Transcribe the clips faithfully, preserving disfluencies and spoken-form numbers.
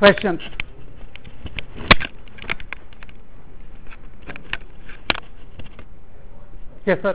Questions? Yes, sir.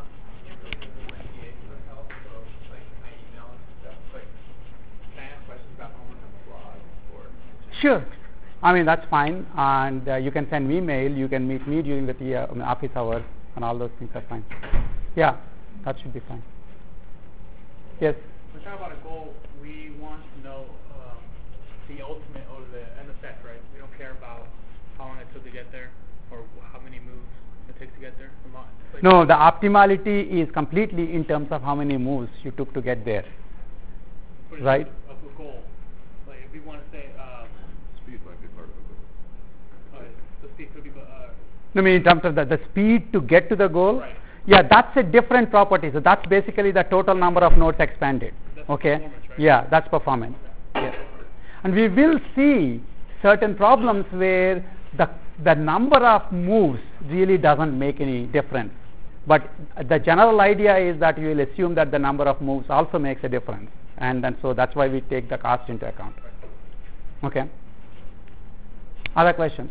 Sure. I mean, that's fine. And uh, you can send me mail. You can meet me during the uh, office hours, and all those things are fine. Yeah, that should be fine. Yes? We're talking about a goal. We want to know um, the ultimate or the end effect, right? We don't care about how long it took to get there or how many moves it takes to get there. Like no, the optimality is completely in terms of how many moves you took to get there. Right? Of a goal. Like if we want to say... Um, speed might be part of the goal. Uh, the speed could be... Uh, no, I mean in terms of the, the speed to get to the goal? Right. Yeah, that's a different property. So that's basically the total number of nodes expanded. That's okay? Performance, right? Yeah, that's performance. Okay. Yeah. And we will see certain problems where the the number of moves really doesn't make any difference. But the general idea is that you will assume that the number of moves also makes a difference. And then so that's why we take the cost into account. Okay. Other questions?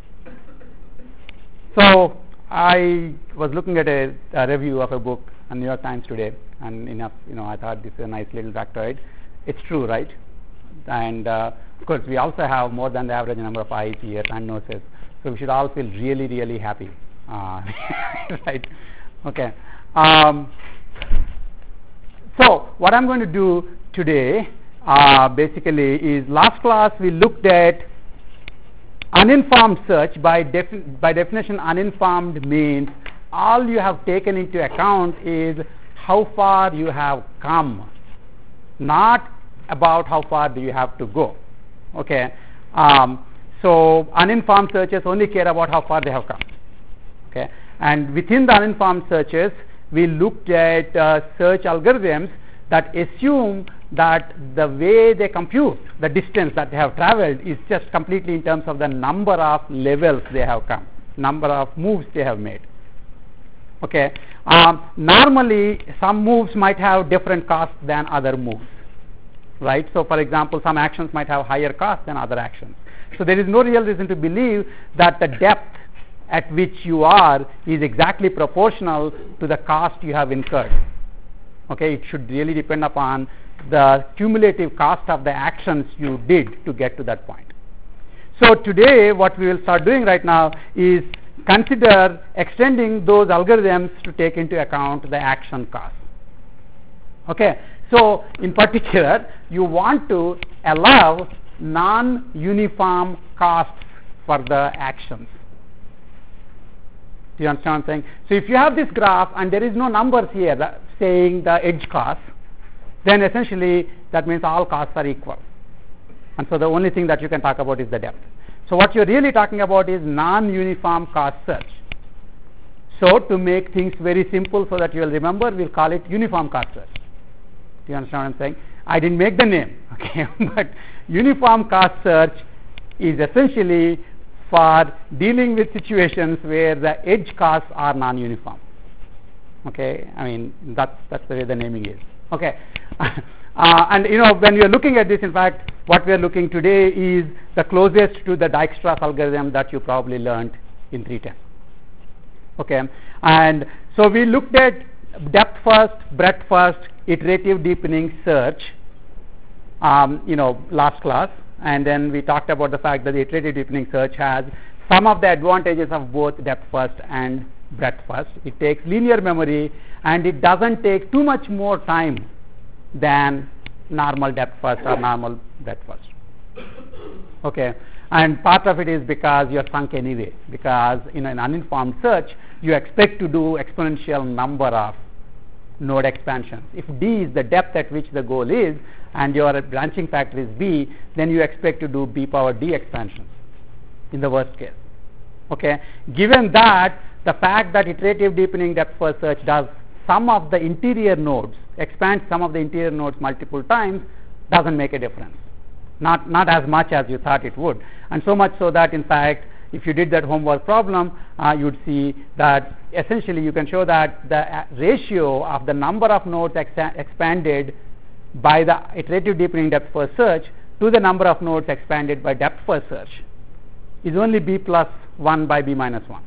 So I was looking at a, a review of a book on New York Times today, and enough, you know, I thought this is a nice little factoid. It's true, right? And uh, of course, we also have more than the average number of eyes, ears, and noses. So we should all feel really, really happy, uh, right? Okay. Um, so what I'm going to do today, uh, basically, is last class we looked at uninformed search. By, defi- by definition, uninformed means all you have taken into account is how far you have come, not about how far do you have to go. Okay. Um, so uninformed searches only care about how far they have come. Okay. And within the uninformed searches, we looked at uh, search algorithms that assume that the way they compute the distance that they have traveled is just completely in terms of the number of levels they have come, number of moves they have made. Okay. Um, normally, some moves might have different costs than other moves, right? So, for example, some actions might have higher cost than other actions. So, there is no real reason to believe that the depth at which you are is exactly proportional to the cost you have incurred. Okay, it should really depend upon the cumulative cost of the actions you did to get to that point. So today what we will start doing right now is consider extending those algorithms to take into account the action cost. Okay, so in particular you want to allow non-uniform costs for the actions. Do you understand what I'm saying? So if you have this graph and there is no numbers here that saying the edge costs, then essentially that means all costs are equal. And so the only thing that you can talk about is the depth. So what you're really talking about is non-uniform cost search. So to make things very simple so that you will remember, we'll call it uniform cost search. Do you understand what I'm saying? I didn't make the name, okay, but uniform cost search is essentially for dealing with situations where the edge costs are non-uniform. Okay, I mean that's that's the way the naming is. Okay, uh, and you know when we are looking at this, in fact, what we are looking today is the closest to the Dijkstra's algorithm that you probably learned in three ten. Okay, and so we looked at depth first, breadth first, iterative deepening search. Um, you know, last class, and then we talked about the fact that the iterative deepening search has some of the advantages of both depth first and breadth first. It takes linear memory and it doesn't take too much more time than normal depth first or normal breadth first. Okay, and part of it is because you're sunk anyway, because in an uninformed search you expect to do exponential number of node expansions. If D is the depth at which the goal is and your branching factor is B, then you expect to do B power D expansions in the worst case. Okay, given that the fact that iterative deepening depth first search does some of the interior nodes, expands some of the interior nodes multiple times, doesn't make a difference. Not, not as much as you thought it would. And so much so that in fact, if you did that homework problem, uh, you would see that essentially you can show that the uh, ratio of the number of nodes ex- expanded by the iterative deepening depth first search to the number of nodes expanded by depth first search is only b plus one by b minus one.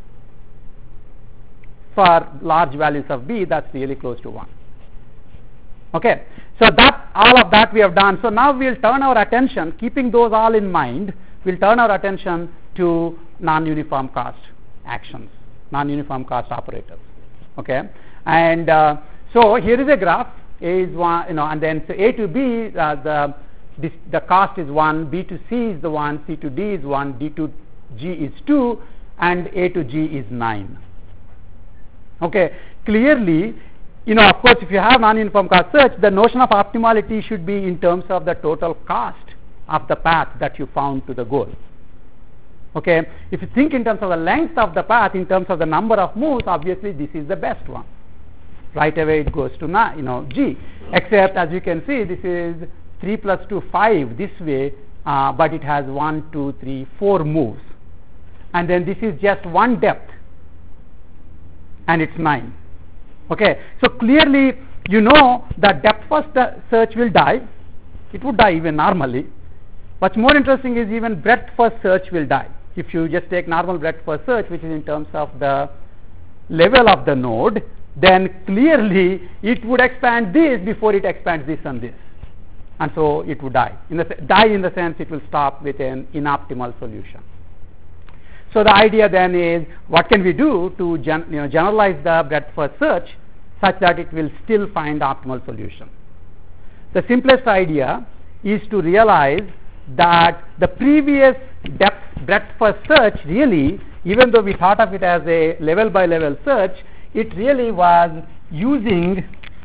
For large values of b, that's really close to one. Okay, so that all of that we have done. So now we'll turn our attention, keeping those all in mind, we'll turn our attention to non-uniform cost actions, non-uniform cost operators. Okay, and uh, so here is a graph. A is one, you know, and then so A to B, uh, the this, the cost is one, B to C is the one, C to D is one, D to G is two, and A to G is nine. Okay, clearly, you know, of course, if you have non-uniform cost search, the notion of optimality should be in terms of the total cost of the path that you found to the goal. Okay, if you think in terms of the length of the path, in terms of the number of moves, obviously this is the best one. Right away it goes to na, you know, G, except as you can see, this is three plus two, five this way, uh, but it has one, two, three, four moves, and then this is just one depth, and it's nine. Okay, so clearly you know that depth first search will die. It would die even normally. What's more interesting is even breadth first search will die. If you just take normal breadth first search, which is in terms of the level of the node, then clearly it would expand this before it expands this and this, and so it would die. In the die in the sense it will stop with an inoptimal solution. So the idea then is, what can we do to gen, you know, generalize the breadth first search such that it will still find optimal solution? The simplest idea is to realize that the previous depth breadth first search, really, even though we thought of it as a level by level search, it really was using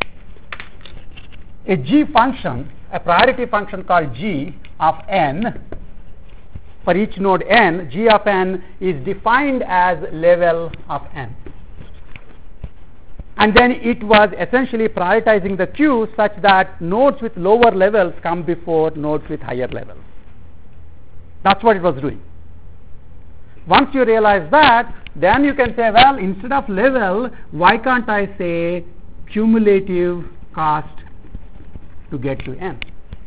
a G function, a priority function called G of n. For each node n, G of n is defined as level of n. And then it was essentially prioritizing the queue such that nodes with lower levels come before nodes with higher levels. That's what it was doing. Once you realize that, then you can say, well, instead of level, why can't I say cumulative cost to get to n?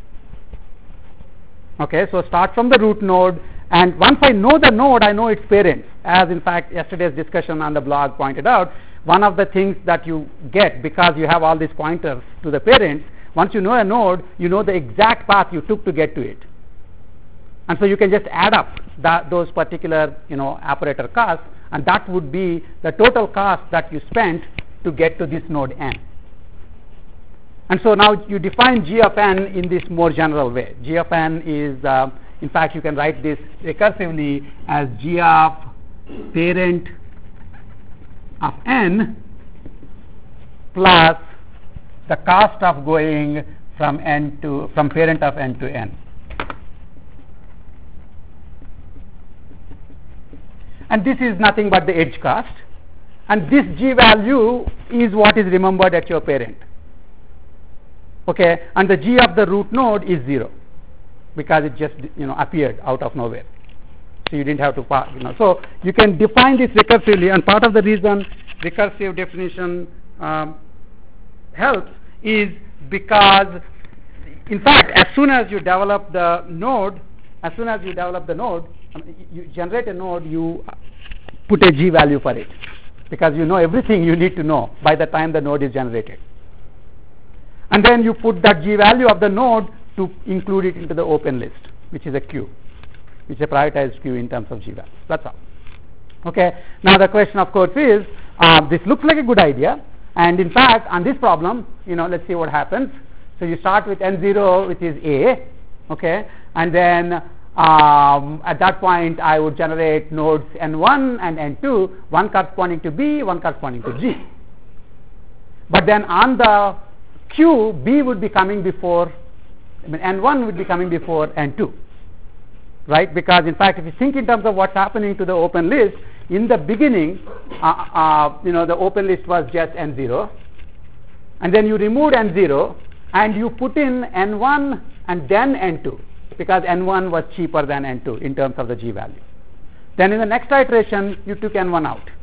Okay, so start from the root node, and once I know the node, I know its parents. As in fact, yesterday's discussion on the blog pointed out, one of the things that you get because you have all these pointers to the parents, once you know a node, you know the exact path you took to get to it. And so you can just add up that, those particular, you know, operator costs, and that would be the total cost that you spent to get to this node n. And so now you define G of n in this more general way. G of n is, uh, in fact, you can write this recursively as G of parent of n plus the cost of going from n to from parent of n to n. And this is nothing but the edge cost, and this G value is what is remembered at your parent. Okay, and the G of the root node is zero because it just, you know, appeared out of nowhere. So you didn't have to, you know. So you can define this recursively, and part of the reason recursive definition um, helps is because, in fact, as soon as you develop the node, as soon as you develop the node, you generate a node, you put a G value for it because you know everything you need to know by the time the node is generated. And then you put that G value of the node to include it into the open list, which is a queue, which is a prioritized queue in terms of G values. That's all. Okay. Now the question, of course, is uh, this looks like a good idea, and in fact, on this problem, you know, let's see what happens. So you start with n zero, which is A, okay, and then um, at that point, I would generate nodes n one and n two, one corresponding to B, one corresponding to G. But then on the queue, B would be coming before, I mean, n one would be coming before n two, right? Because in fact, if you think in terms of what's happening to the open list, in the beginning, uh, uh, you know, the open list was just n zero, and then you removed n zero, and you put in n one and then n two, because n one was cheaper than n two in terms of the G value. Then in the next iteration, you took n one out.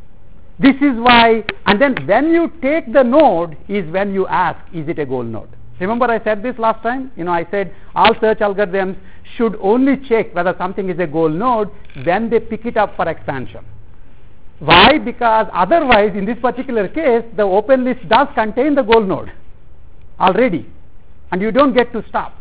This is why, and then when you take the node is when you ask, is it a goal node? Remember I said this last time? You know, I said all search algorithms should only check whether something is a goal node when they pick it up for expansion. Why? Because otherwise, in this particular case, the open list does contain the goal node already, and you don't get to stop.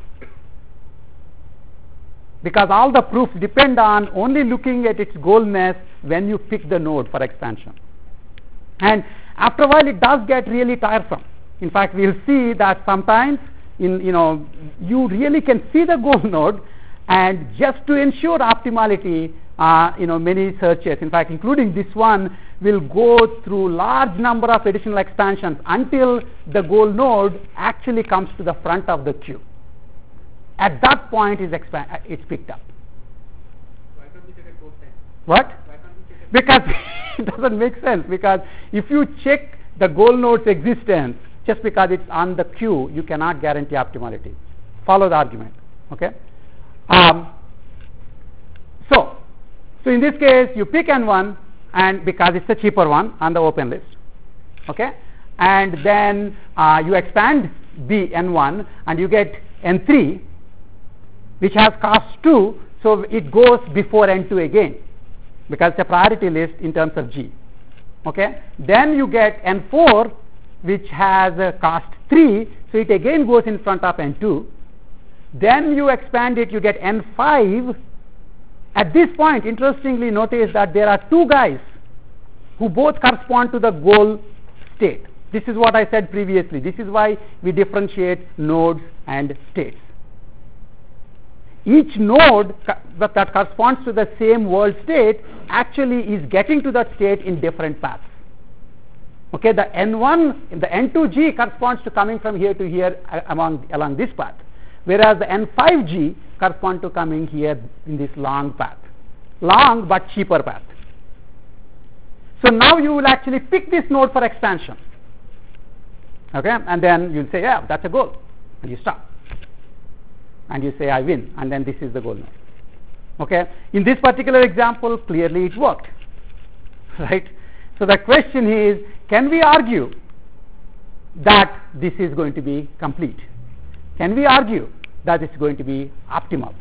Because all the proofs depend on only looking at its goalness when you pick the node for expansion. And after a while, it does get really tiresome. In fact, we'll see that sometimes, in, you know, you really can see the goal node, and just to ensure optimality, uh, you know, many searches, in fact, including this one, will go through large number of additional expansions until the goal node actually comes to the front of the queue. At that point, is expa- it's picked up. Why can't we check it both times? What? Why can't we check it Because it doesn't make sense. Because if you check the goal node's existence just because it's on the queue, you cannot guarantee optimality. Follow the argument. Okay. Um, so, so in this case, you pick N one, and because it's the cheaper one on the open list. Okay. And then uh, you expand B N one, and you get N three, which has cost two, so it goes before N two again, because it's a priority list in terms of G. Okay. Then you get N four, which has a cost three, so it again goes in front of N two. Then you expand it, you get N five. At this point, interestingly, notice that there are two guys who both correspond to the goal state. This is what I said previously. This is why we differentiate nodes and states. Each node that, that corresponds to the same world state actually is getting to that state in different paths. Okay, the N one, the N two G corresponds to coming from here to here uh, among, along this path, whereas the N five G corresponds to coming here in this long path, long but cheaper path. So now you will actually pick this node for expansion. Okay, and then you'll say, yeah, that's a goal, and you stop. And you say, I win, and then this is the goal node. Okay, in this particular example, clearly it worked, right? So the question is, can we argue that this is going to be complete? Can we argue that it's going to be optimal?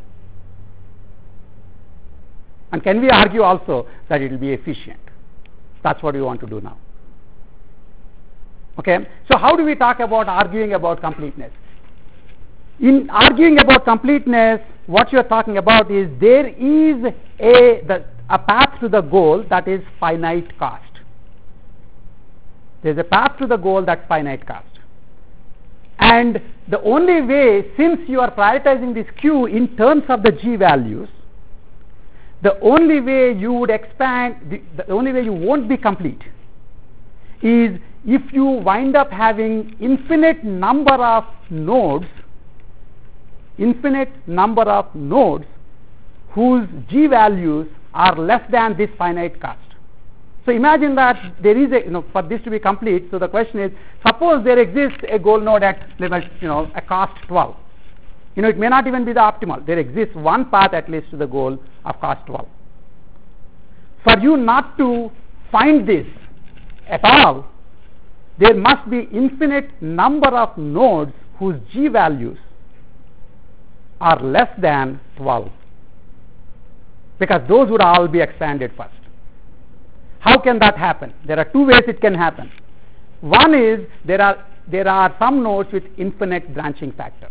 And can we argue also that it will be efficient? That's what we want to do now. Okay, so how do we talk about arguing about completeness? In arguing about completeness, what you're talking about is there is a, the, a path to the goal that is finite cost. There's a path to the goal that's finite cost. And the only way, since you are prioritizing this queue in terms of the G values, the only way you would expand, the, the only way you won't be complete is if you wind up having infinite number of nodes, infinite number of nodes whose G values are less than this finite cost. So imagine that there is a, you know, for this to be complete, so the question is, suppose there exists a goal node at level, you know, a cost twelve. You know, it may not even be the optimal. There exists one path at least to the goal of cost twelve. For you not to find this at all, there must be infinite number of nodes whose G values are less than twelve, because those would all be expanded first. How can that happen? There are two ways it can happen. One is there are there are some nodes with infinite branching factor.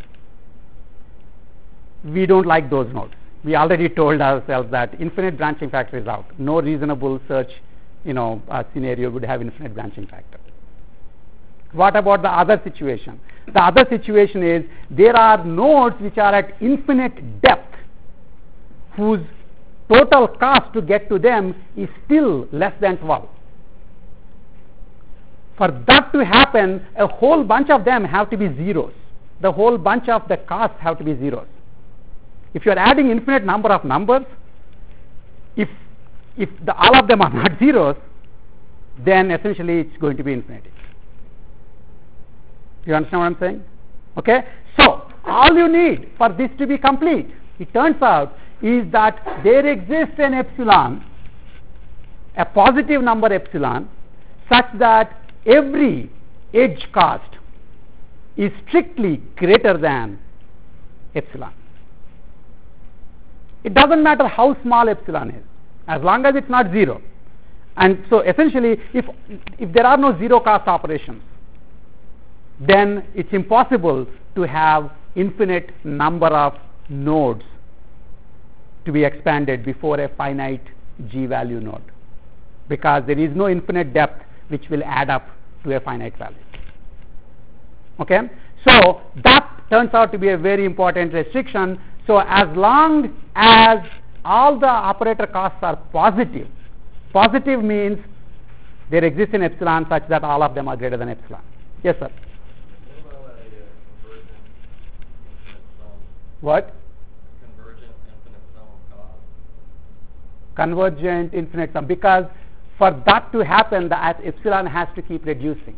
We don't like those nodes. We already told ourselves that infinite branching factor is out. No reasonable search, you know, uh, scenario would have infinite branching factor. What about the other situation? The other situation is there are nodes which are at infinite depth, whose total cost to get to them is still less than twelve. For that to happen, a whole bunch of them have to be zeros. The whole bunch of the costs have to be zeros. If you are adding infinite number of numbers, if if the, all of them are not zeros, then essentially it's going to be infinity. You understand what I'm saying? Okay? So, all you need for this to be complete, it turns out, is that there exists an epsilon, a positive number epsilon, such that every edge cost is strictly greater than epsilon. It doesn't matter how small epsilon is, as long as it's not zero. And so essentially, if, if there are no zero cost operations, then it's impossible to have infinite number of nodes to be expanded before a finite G value node, because there is no infinite depth which will add up to a finite value. Okay? So that turns out to be a very important restriction. So as long as all the operator costs are positive, positive means there exists an epsilon such that all of them are greater than epsilon. Yes, sir. What? Convergent infinite sum of cost. Convergent infinite sum, because for that to happen, the epsilon has to keep reducing.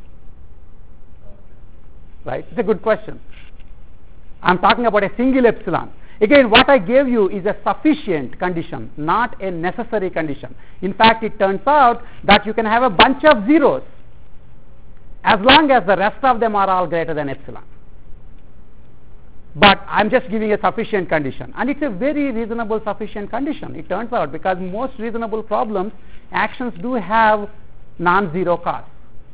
Right? It's a good question. I'm talking about a single epsilon. Again, what I gave you is a sufficient condition, not a necessary condition. In fact, it turns out that you can have a bunch of zeros as long as the rest of them are all greater than epsilon. But I'm just giving a sufficient condition, and it's a very reasonable sufficient condition, it turns out, because most reasonable problems, actions do have non-zero costs.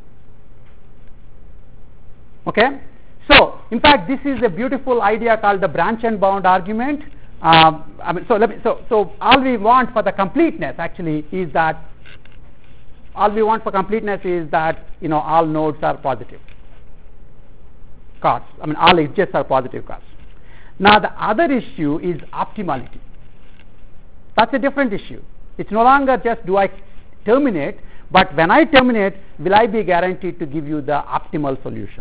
Okay? So, in fact, this is a beautiful idea called the branch and bound argument. Um, I mean, so, let me, so, so all we want for the completeness actually is that all we want for completeness is that you know all nodes are positive costs. I mean, all edges are positive costs. Now, the other issue is optimality. That's a different issue. It's no longer just do I terminate, but when I terminate, will I be guaranteed to give you the optimal solution?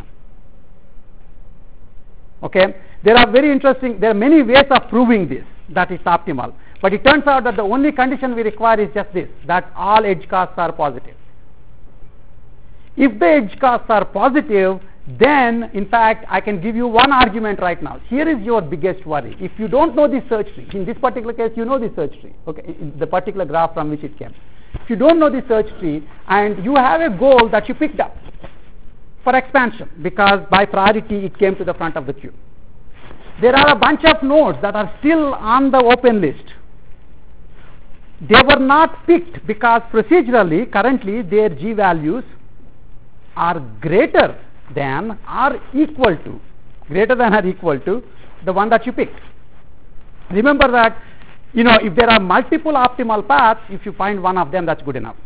Okay? There are very interesting, there are many ways of proving this, that it's optimal. But it turns out that the only condition we require is just this, that all edge costs are positive. If the edge costs are positive, then in fact I can give you one argument right now. Here is your biggest worry. If you don't know the search tree, in this particular case you know the search tree, okay, in the particular graph from which it came. If you don't know the search tree and you have a goal that you picked up for expansion because by priority it came to the front of the queue. There are a bunch of nodes that are still on the open list. They were not picked because procedurally currently their G values are greater than or equal to, greater than or equal to the one that you picked. Remember that, you know, if there are multiple optimal paths, if you find one of them, that's good enough.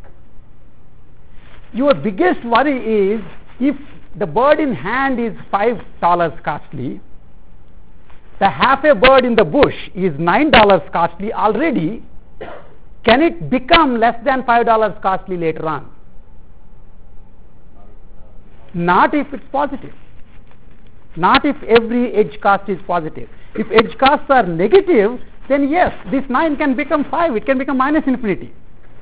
Your biggest worry is if the bird in hand is five dollars costly, the half a bird in the bush is nine dollars costly already, can it become less than five dollars costly later on? Not if it's positive. Not if every edge cost is positive. If edge costs are negative, then yes, this nine can become five, it can become minus infinity.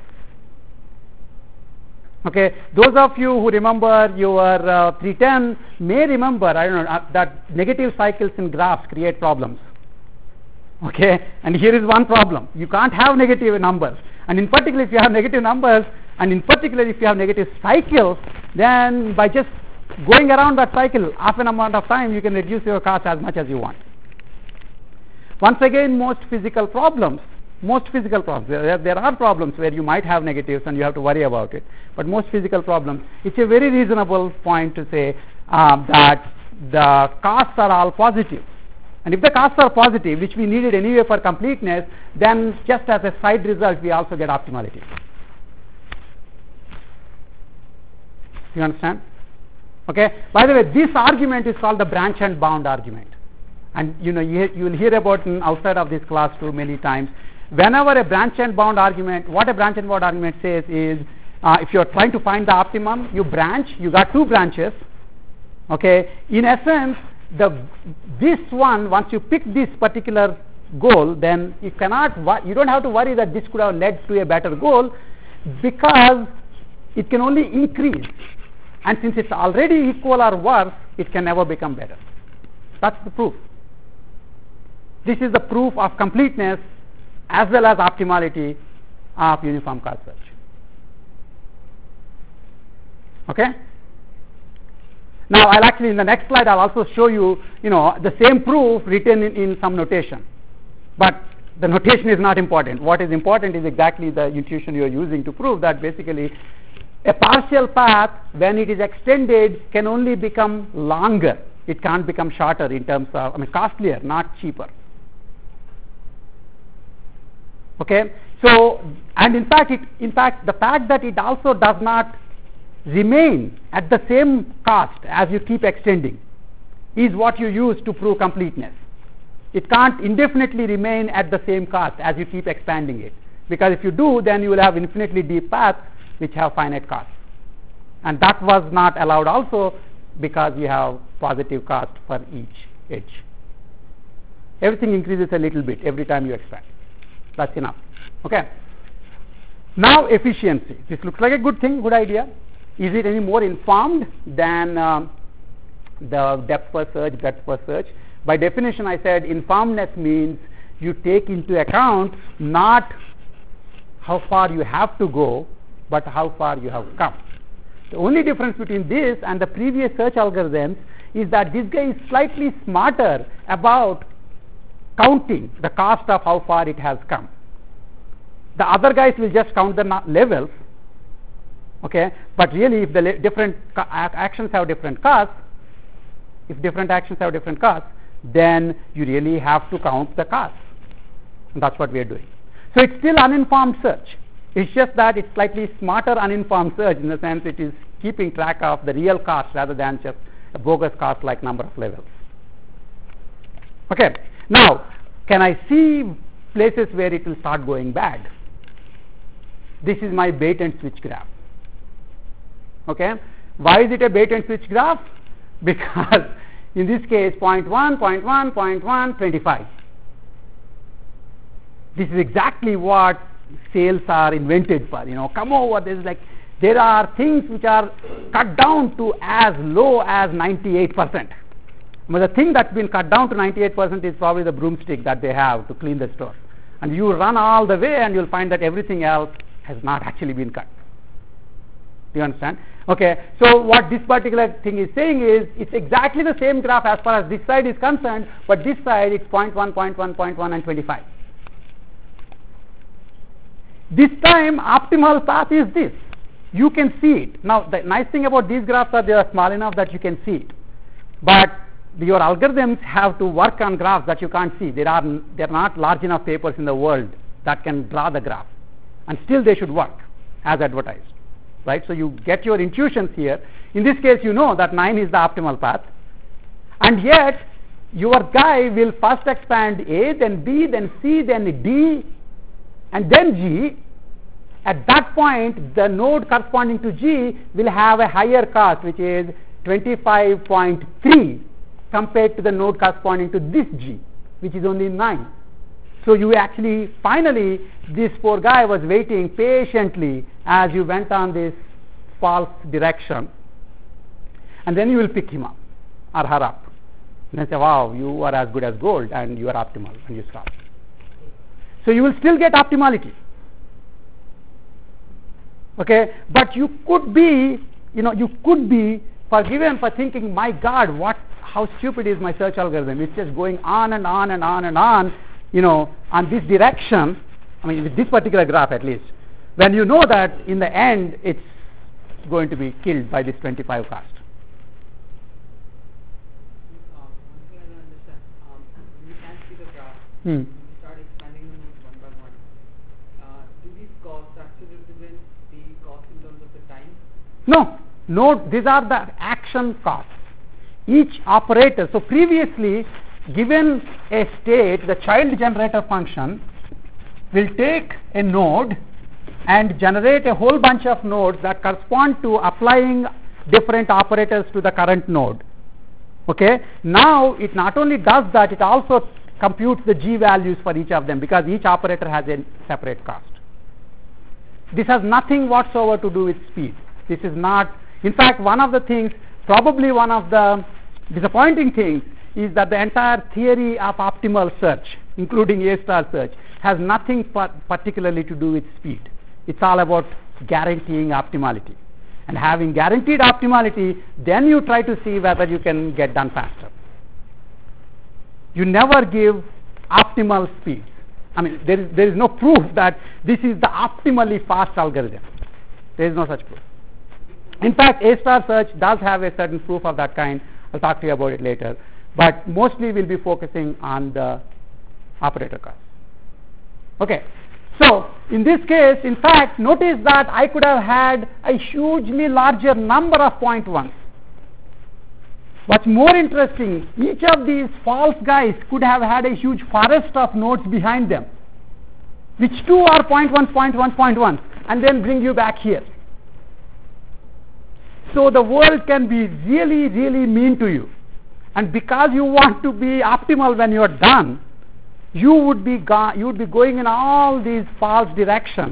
Okay, those of you who remember your uh, three ten may remember, I don't know, uh, that negative cycles in graphs create problems. Okay, and here is one problem. You can't have negative numbers. And in particular, if you have negative numbers, and in particular if you have negative cycles, then by just going around that cycle half an amount of time, you can reduce your cost as much as you want. Once again, most physical problems, most physical problems, there, there are problems where you might have negatives and you have to worry about it, but most physical problems, it's a very reasonable point to say uh, that the costs are all positive. And if the costs are positive, which we needed anyway for completeness, then just as a side result, we also get optimality. You understand? Okay. By the way, this argument is called the branch and bound argument. And you know, you, you will hear about it outside of this class too many times. Whenever a branch and bound argument, what a branch and bound argument says is, uh, if you are trying to find the optimum, you branch, you got two branches. Okay. In essence, the this one, once you pick this particular goal, then you cannot, you don't have to worry that this could have led to a better goal, because it can only increase. And since it's already equal or worse, it can never become better. That's the proof. This is the proof of completeness as well as optimality of uniform cost search. Okay? Now, I'll actually, in the next slide, I'll also show you, you know, the same proof written in, in some notation. But the notation is not important. What is important is exactly the intuition you're using to prove that basically a partial path, when it is extended, can only become longer. It can't become shorter in terms of, I mean, costlier, not cheaper. Okay? So, and in fact, it, in fact, the fact that it also does not remain at the same cost as you keep extending is what you use to prove completeness. It can't indefinitely remain at the same cost as you keep expanding it, because if you do, then you will have infinitely deep paths which have finite costs, and that was not allowed also because you have positive cost for each edge. Everything increases a little bit every time you expand. That's enough. Okay. Now, efficiency. This looks like a good thing, good idea. Is it any more informed than um, the depth first search, breadth first search? By definition, I said informedness means you take into account not how far you have to go, but how far you have come. The only difference between this and the previous search algorithms is that this guy is slightly smarter about counting the cost of how far it has come. The other guys will just count the no- levels. Okay, but really, if the le- different co- actions have different costs, if different actions have different costs, then you really have to count the costs. And that's what we are doing. So it's still uninformed search. It's just that it's slightly smarter uninformed search in the sense it is keeping track of the real cost rather than just a bogus cost like number of levels. Okay, now can I see places where it will start going bad? This is my bait and switch graph. Okay, why is it a bait and switch graph? Because in this case, zero point one, zero point one, zero point one, twenty-five. This is exactly what sales are invented for. You know, come over. There's like there are things which are cut down to as low as ninety-eight percent. But the thing that's been cut down to ninety-eight percent is probably the broomstick that they have to clean the store. And you run all the way, and you'll find that everything else has not actually been cut. Do you understand? Okay, so what this particular thing is saying is it's exactly the same graph as far as this side is concerned, but this side it's zero point one, zero point one, zero point one and twenty-five. This time optimal path is this. You can see it. Now the nice thing about these graphs are they are small enough that you can see it. But your algorithms have to work on graphs that you can't see. There are there are not large enough papers in the world that can draw the graph. And still they should work as advertised. Right? So you get your intuitions here. In this case, you know that nine is the optimal path. And yet, your guy will first expand A, then B, then C, then D, and then G. At that point, the node corresponding to G will have a higher cost, which is twenty-five point three, compared to the node corresponding to this G, which is only nine. So you actually, finally, this poor guy was waiting patiently as you went on this false direction, and then you will pick him up or her up. And then say, wow, you are as good as gold, and you are optimal, and you stop. So you will still get optimality. Okay, but you could be, you know, you could be forgiven for thinking, my God, what, how stupid is my search algorithm? It's just going on and on and on and on, you know, on this direction. I mean, with this particular graph at least, when you know that in the end it's going to be killed by this twenty-five cost. Um, one thing I don't understand, um, when you can see the graph, Hmm. you start expanding the nodes one by one. Uh, do these costs actually represent the cost in terms of the time? No, note these are the action costs. Each operator, so previously given a state, the child generator function will take a node and generate a whole bunch of nodes that correspond to applying different operators to the current node. Okay, now it not only does that, it also computes the G values for each of them, because each operator has a separate cost. This has nothing whatsoever to do with speed. This is not, in fact, one of the things, probably one of the disappointing things, is that the entire theory of optimal search, including A-star search, has nothing par- particularly to do with speed. It's all about guaranteeing optimality. And having guaranteed optimality, then you try to see whether you can get done faster. You never give optimal speeds. I mean, there is, there is no proof that this is the optimally fast algorithm. There is no such proof. In fact, A-star search does have a certain proof of that kind. I'll talk to you about it later. But mostly we'll be focusing on the operator cost. Okay. So, in this case, in fact, notice that I could have had a hugely larger number of point ones. What's more interesting, each of these false guys could have had a huge forest of nodes behind them, which two are point one, point one, point one, and then bring you back here. So the world can be really, really mean to you. And because you want to be optimal when you're done, you would be go- you would be going in all these false directions.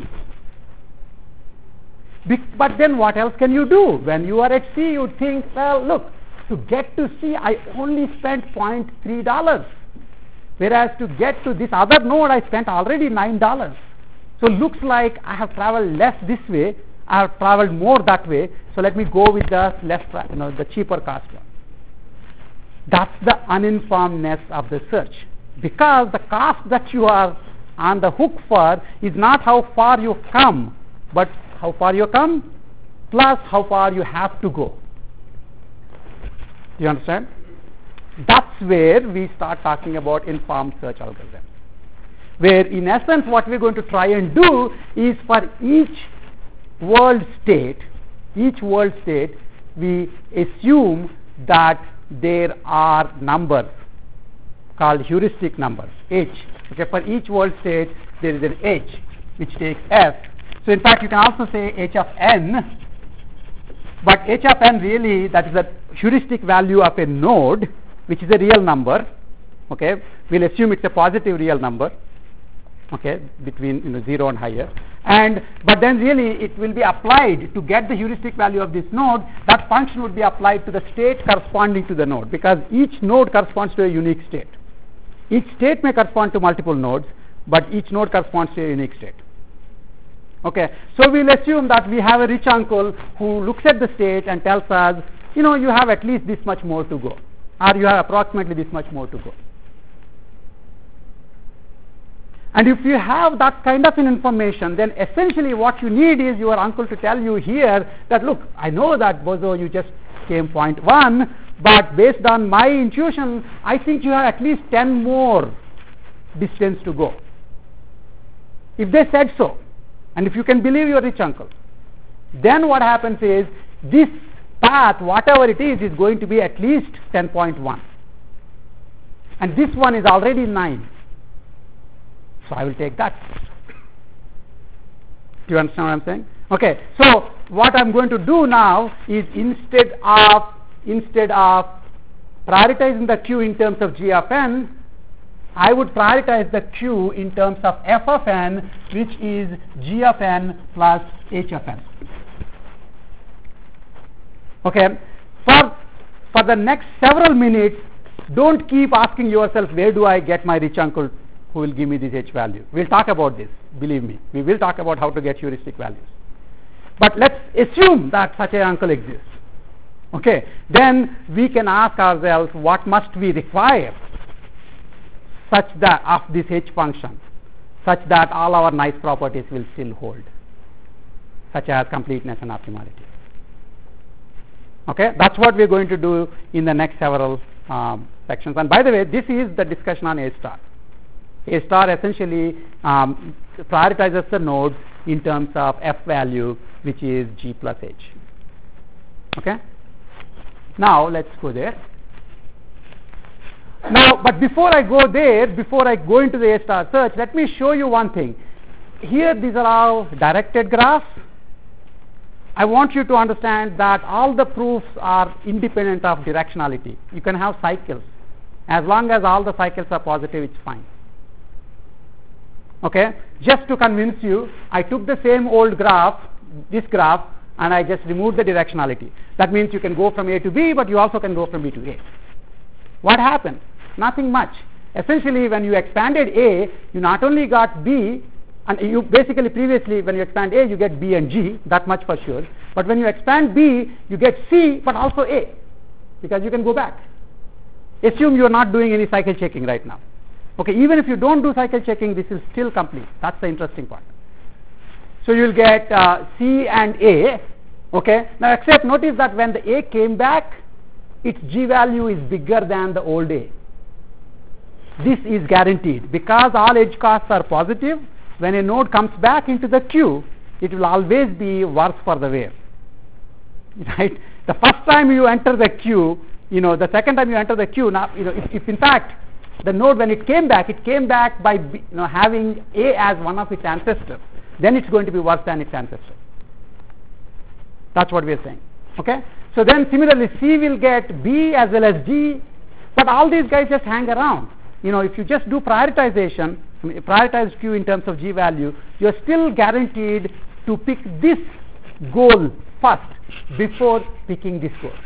Be- but then what else can you do? When you are at C, you think, well, look, to get to C, I only spent zero point three dollars. Whereas to get to this other node, I spent already nine dollars. So looks like I have traveled less this way, I have traveled more that way, so let me go with the less, you know, the cheaper cost one. That's the uninformedness of the search. Because the cost that you are on the hook for is not how far you come, but how far you come plus how far you have to go. Do you understand? That's where we start talking about informed search algorithms. Where in essence what we're going to try and do is for each world state, each world state, we assume that there are numbers called heuristic numbers, H. Okay, for each world state, there is an H, which takes F. So in fact, you can also say H of n, but H of n really, that is the heuristic value of a node, which is a real number. Okay, we'll assume it's a positive real number. Okay, between you know zero and higher, and but then really it will be applied to get the heuristic value of this node. That function would be applied to the state corresponding to the node, because each node corresponds to a unique state. Each state may correspond to multiple nodes, but each node corresponds to a unique state. Okay, so we'll assume that we have a rich uncle who looks at the state and tells us, you know, you have at least this much more to go, or you have approximately this much more to go. And if you have that kind of an information, then essentially what you need is your uncle to tell you here that, look, I know that, Bozo, you just came point one, but based on my intuition, I think you have at least ten more distance to go. If they said so, and if you can believe your rich uncle, then what happens is this path, whatever it is, is going to be at least ten point one. And this one is already nine. So I will take that. Do you understand what I'm saying? Okay, so what I'm going to do now is instead of instead of prioritizing the queue in terms of G of n, I would prioritize the queue in terms of f of n, which is G of n plus h of n. Okay, for for the next several minutes, don't keep asking yourself, where do I get my rich uncle who will give me this h value? We'll talk about this, believe me. We will talk about how to get heuristic values. But let's assume that such an uncle exists. Okay, then we can ask ourselves, what must we require such that of this h function, such that all our nice properties will still hold, such as completeness and optimality. Okay, that's what we're going to do in the next several um, sections. And by the way, this is the discussion on A star. A star essentially um, prioritizes the nodes in terms of f value, which is G plus H. Okay? Now, let's go there. Now, but before I go there, before I go into the A star search, let me show you one thing. Here, these are all directed graphs. I want you to understand that all the proofs are independent of directionality. You can have cycles. As long as all the cycles are positive, it's fine. Okay, just to convince you, I took the same old graph, this graph, and I just removed the directionality. That means you can go from A to B, but you also can go from B to A. What happened? Nothing much. Essentially, when you expanded A, you not only got B, and you basically previously when you expand A, you get B and G, that much for sure. But when you expand B, you get C, but also A, because you can go back. Assume you are not doing any cycle checking right now. Okay, even if you don't do cycle checking, this is still complete. That's the interesting part. So you will get uh, C and A. Okay, now except notice that when the A came back, its G value is bigger than the old A. This is guaranteed because all edge costs are positive. When a node comes back into the queue, it will always be worse for the wear. Right? The first time you enter the queue, you know, the second time you enter the queue, now, you know, if, if in fact the node when it came back, it came back by, you know, having A as one of its ancestors, then it's going to be worse than its ancestor. That's what we are saying. Okay? So then similarly, C will get B as well as D, but all these guys just hang around. You know, if you just do prioritization, I mean, prioritize queue in terms of G value, you're still guaranteed to pick this goal first before picking this goal.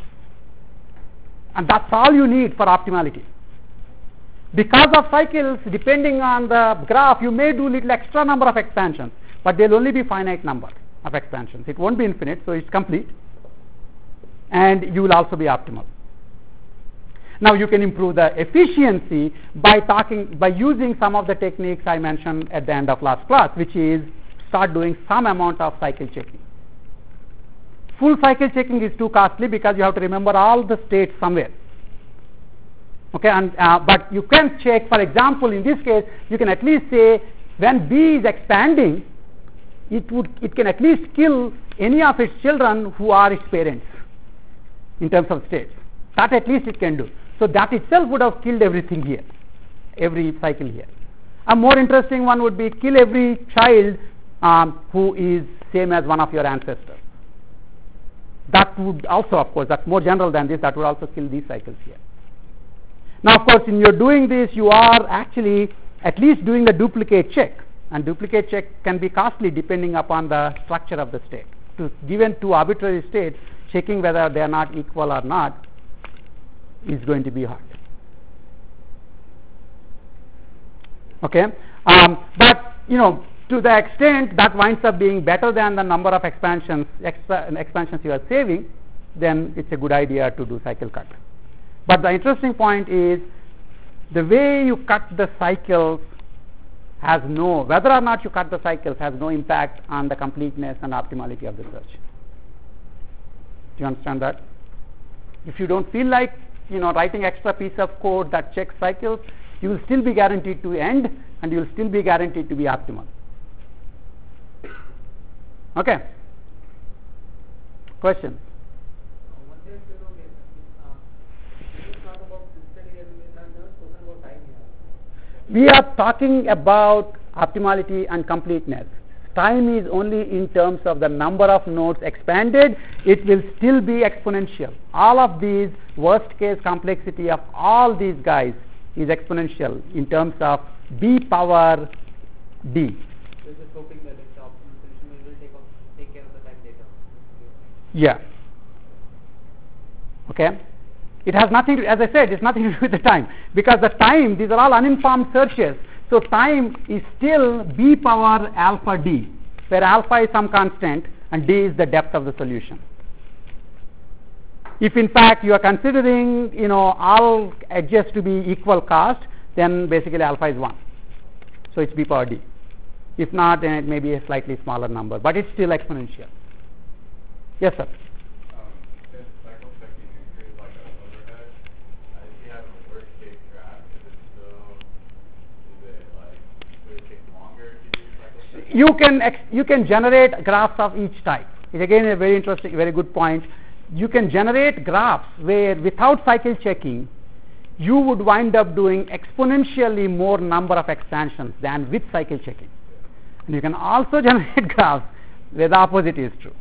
And that's all you need for optimality. Because of cycles, depending on the graph, you may do little extra number of expansions, but there will only be finite number of expansions. It won't be infinite, so it's complete. And you will also be optimal. Now you can improve the efficiency by talking, by using some of the techniques I mentioned at the end of last class, which is start doing some amount of cycle checking. Full cycle checking is too costly because you have to remember all the states somewhere. Okay, and uh, but you can check, for example, in this case, you can at least say when B is expanding, it would it can at least kill any of its children who are its parents in terms of states. That at least it can do. So that itself would have killed everything here, every cycle here. A more interesting one would be kill every child um, who is same as one of your ancestors. That would also, of course, that's more general than this, that would also kill these cycles here. Now, of course, when you're doing this, you are actually at least doing the duplicate check. And duplicate check can be costly depending upon the structure of the state. To given two arbitrary states, checking whether they are not equal or not is going to be hard. Okay, um, but you know, to the extent that winds up being better than the number of expansions extra, expansions you are saving, then it's a good idea to do cycle cut. But the interesting point is the way you cut the cycles has no, whether or not you cut the cycles has no impact on the completeness and optimality of the search. Do you understand that? If you don't feel like, you know, writing extra piece of code that checks cycles, you will still be guaranteed to end and you will still be guaranteed to be optimal. Okay. Question? We are talking about optimality and completeness. Time is only in terms of the number of nodes expanded. It will still be exponential. All of these, worst case complexity of all these guys is exponential in terms of B power D. We're just hoping that it's the optimal solution will take, off, take care of the time data. Yeah. Okay. It has nothing to, as I said, it's nothing to do with the time, because the time, these are all uninformed searches. So time is still B power alpha D, where alpha is some constant and D is the depth of the solution. If in fact you are considering, you know, all edges to be equal cost, then basically alpha is one. So it's B power D. If not, then it may be a slightly smaller number, but it's still exponential. Yes, sir. You can ex you can generate graphs of each type. It's again a very interesting, very good point. You can generate graphs where without cycle checking, you would wind up doing exponentially more number of expansions than with cycle checking. And you can also generate graphs where the opposite is true.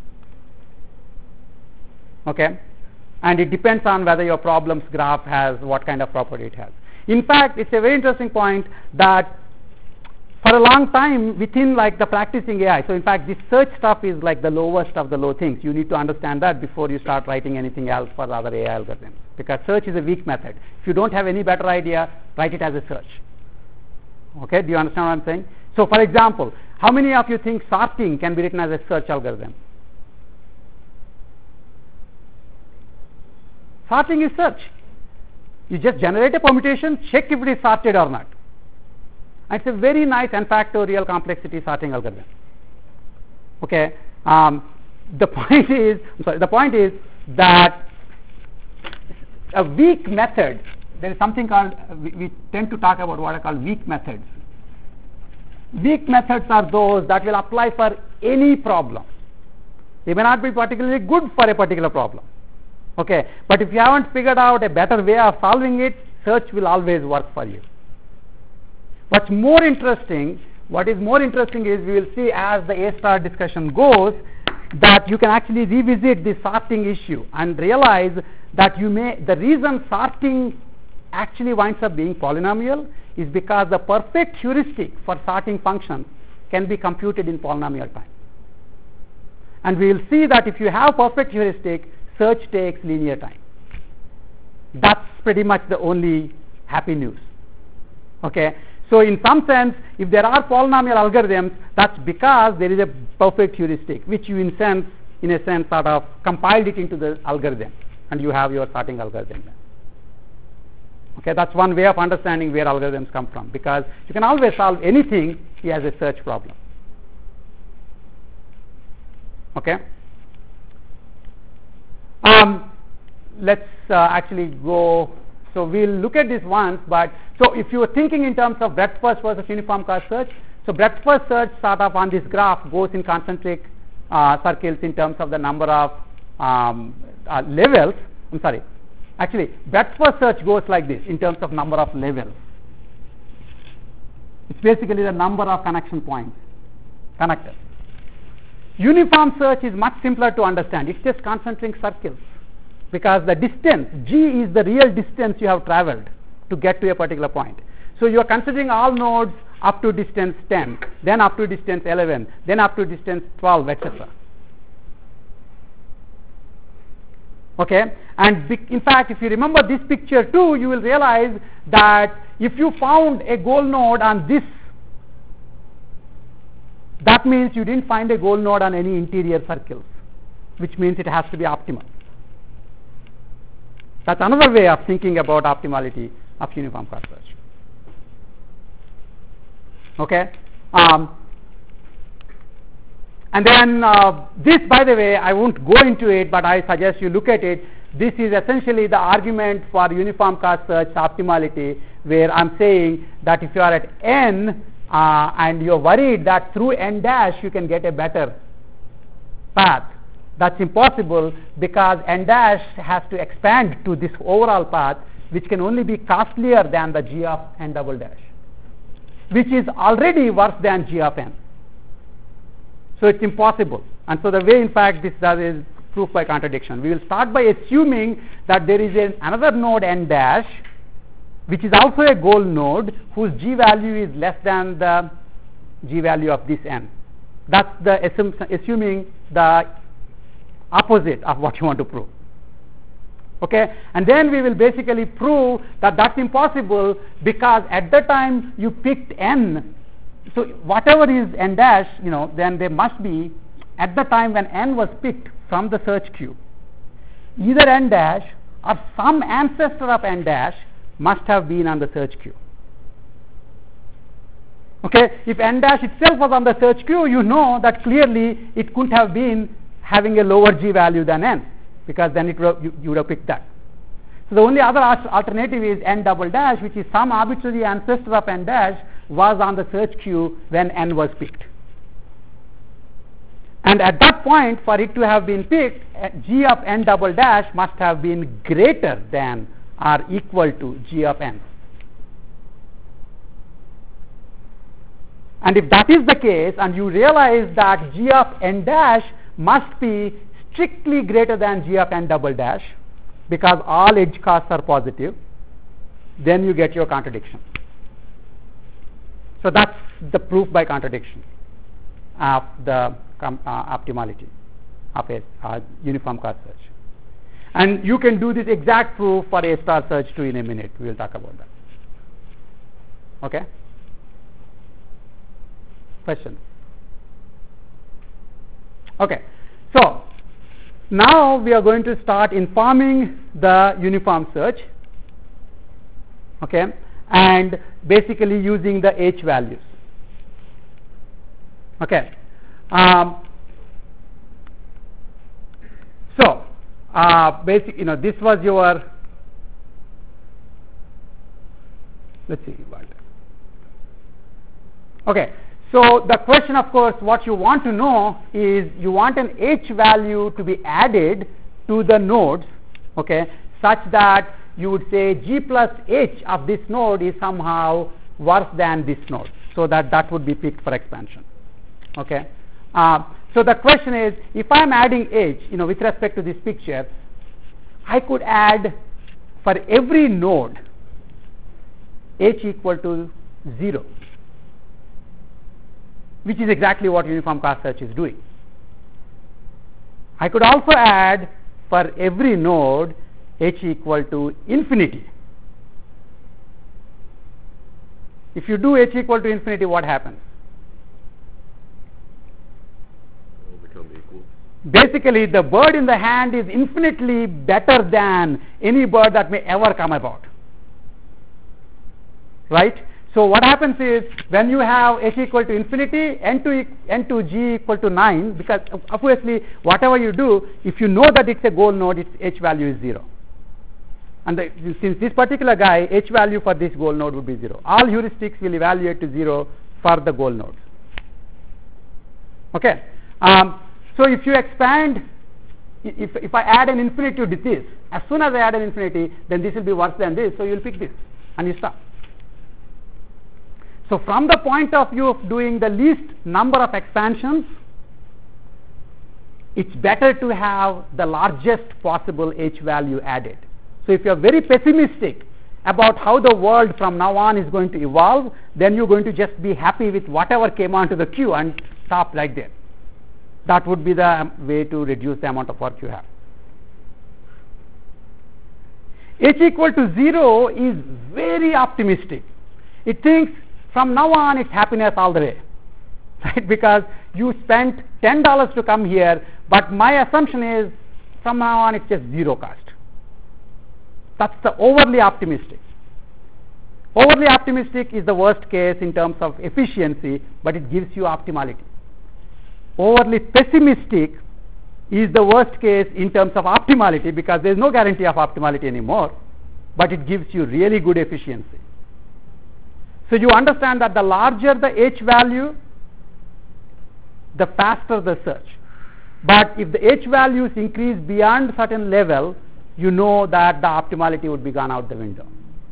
Okay, and it depends on whether your problem's graph has what kind of property it has. In fact, it's a very interesting point that for a long time within like the practicing A I, so in fact this search stuff is like the lowest of the low things. You need to understand that before you start writing anything else for the other A I algorithms, because search is a weak method. If you don't have any better idea, write it as a search. Okay, do you understand what I'm saying? So for example, how many of you think sorting can be written as a search algorithm? Sorting is search. You just generate a permutation, check if it is sorted or not. And it's a very nice n factorial complexity sorting algorithm. Okay. Um, the point is, I'm sorry, the point is that a weak method. There is something called, we, we tend to talk about what are called weak methods. Weak methods are those that will apply for any problem. They may not be particularly good for a particular problem. Okay, but if you haven't figured out a better way of solving it, search will always work for you. What's more interesting, what is more interesting is we will see as the A star discussion goes that you can actually revisit the sorting issue and realize that you may, the reason sorting actually winds up being polynomial is because the perfect heuristic for sorting functions can be computed in polynomial time. And we will see that if you have perfect heuristic, search takes linear time. That's pretty much the only happy news. Okay, so in some sense, if there are polynomial algorithms, that's because there is a perfect heuristic, which you in sense, in a sense, sort of compiled it into the algorithm, and you have your sorting algorithm then. Okay, that's one way of understanding where algorithms come from, because you can always solve anything as a search problem. Okay. Um, let's uh, actually go. So we'll look at this once, but so if you are thinking in terms of breadth first versus uniform cost search, so breadth first search sort of on this graph goes in concentric uh, circles in terms of the number of um, uh, levels. I'm sorry. Actually, breadth first search goes like this in terms of number of levels. It's basically the number of connection points, connectors. Uniform search is much simpler to understand. It's just concentric circles, because the distance, G, is the real distance you have traveled to get to a particular point. So you are considering all nodes up to distance ten, then up to distance eleven, then up to distance twelve, et cetera. Okay, and in fact, if you remember this picture too, you will realize that if you found a goal node on this, that means you didn't find a goal node on any interior circles, which means it has to be optimal. That's another way of thinking about optimality of uniform cost search. Okay, um, and then uh, this, by the way, I won't go into it, but I suggest you look at it. This is essentially the argument for uniform cost search optimality, where I'm saying that if you are at n uh, and you're worried that through n dash you can get a better path, that's impossible, because n dash has to expand to this overall path, which can only be costlier than the g of n double dash, which is already worse than g of n. So it's impossible. And so the way, in fact, this does is proof by contradiction. We will start by assuming that there is an, another node n dash, which is also a goal node, whose g value is less than the g value of this n. That's the assumption, assuming the opposite of what you want to prove. Okay, and then we will basically prove that that's impossible, because at the time you picked n, so whatever is n dash, you know, then there must be, at the time when n was picked from the search queue, either n dash or some ancestor of n dash must have been on the search queue. Okay, if n dash itself was on the search queue, you know that clearly it couldn't have been having a lower g value than n, because then it would, you, you would have picked that. So the only other alternative is n double dash, which is some arbitrary ancestor of n dash was on the search queue when n was picked. And at that point, for it to have been picked, g of n double dash must have been greater than or equal to g of n. And if that is the case, and you realize that g of n dash must be strictly greater than g of n double dash, because all edge costs are positive, then you get your contradiction. So that's the proof by contradiction of the com, uh, optimality of a uh, uniform cost search. And you can do this exact proof for A star search too in a minute. We will talk about that. Okay? Questions? Okay. So now we are going to start informing the uniform search, okay, and basically using the H values. Okay. Um, so, uh, basic, you know, this was your. Let's see what. Okay. So the question, of course, what you want to know is you want an H value to be added to the nodes, okay, such that you would say G plus H of this node is somehow worse than this node, so that that would be picked for expansion. Okay. Uh, so the question is, if I am adding H, you know, with respect to this picture, I could add for every node H equal to zero, which is exactly what uniform cost search is doing. I could also add for every node H equal to infinity. If you do H equal to infinity, what happens? Become equal. Basically, the bird in the hand is infinitely better than any bird that may ever come about, right? So what happens is, when you have H equal to infinity, n to, n to G equal to nine, because obviously whatever you do, if you know that it's a goal node, its H value is zero. And the, since this particular guy, H value for this goal node would be zero. All heuristics will evaluate to zero for the goal nodes. Okay. Um, so if you expand, if, if I add an infinity to this, as soon as I add an infinity, then this will be worse than this, so you will pick this and you stop. So from the point of view of doing the least number of expansions, it's better to have the largest possible H value added. So if you are very pessimistic about how the world from now on is going to evolve, then you're going to just be happy with whatever came onto the queue and stop right there. That would be the way to reduce the amount of work you have. H equal to zero is very optimistic. It thinks from now on it's happiness all the way, right? Because you spent ten dollars to come here, but my assumption is from now on it's just zero cost. That's the overly optimistic. Overly optimistic is the worst case in terms of efficiency, but it gives you optimality. Overly pessimistic is the worst case in terms of optimality, because there is no guarantee of optimality anymore, but it gives you really good efficiency. So you understand that the larger the H value, the faster the search. But if the H values increase beyond certain level, you know that the optimality would be gone out the window.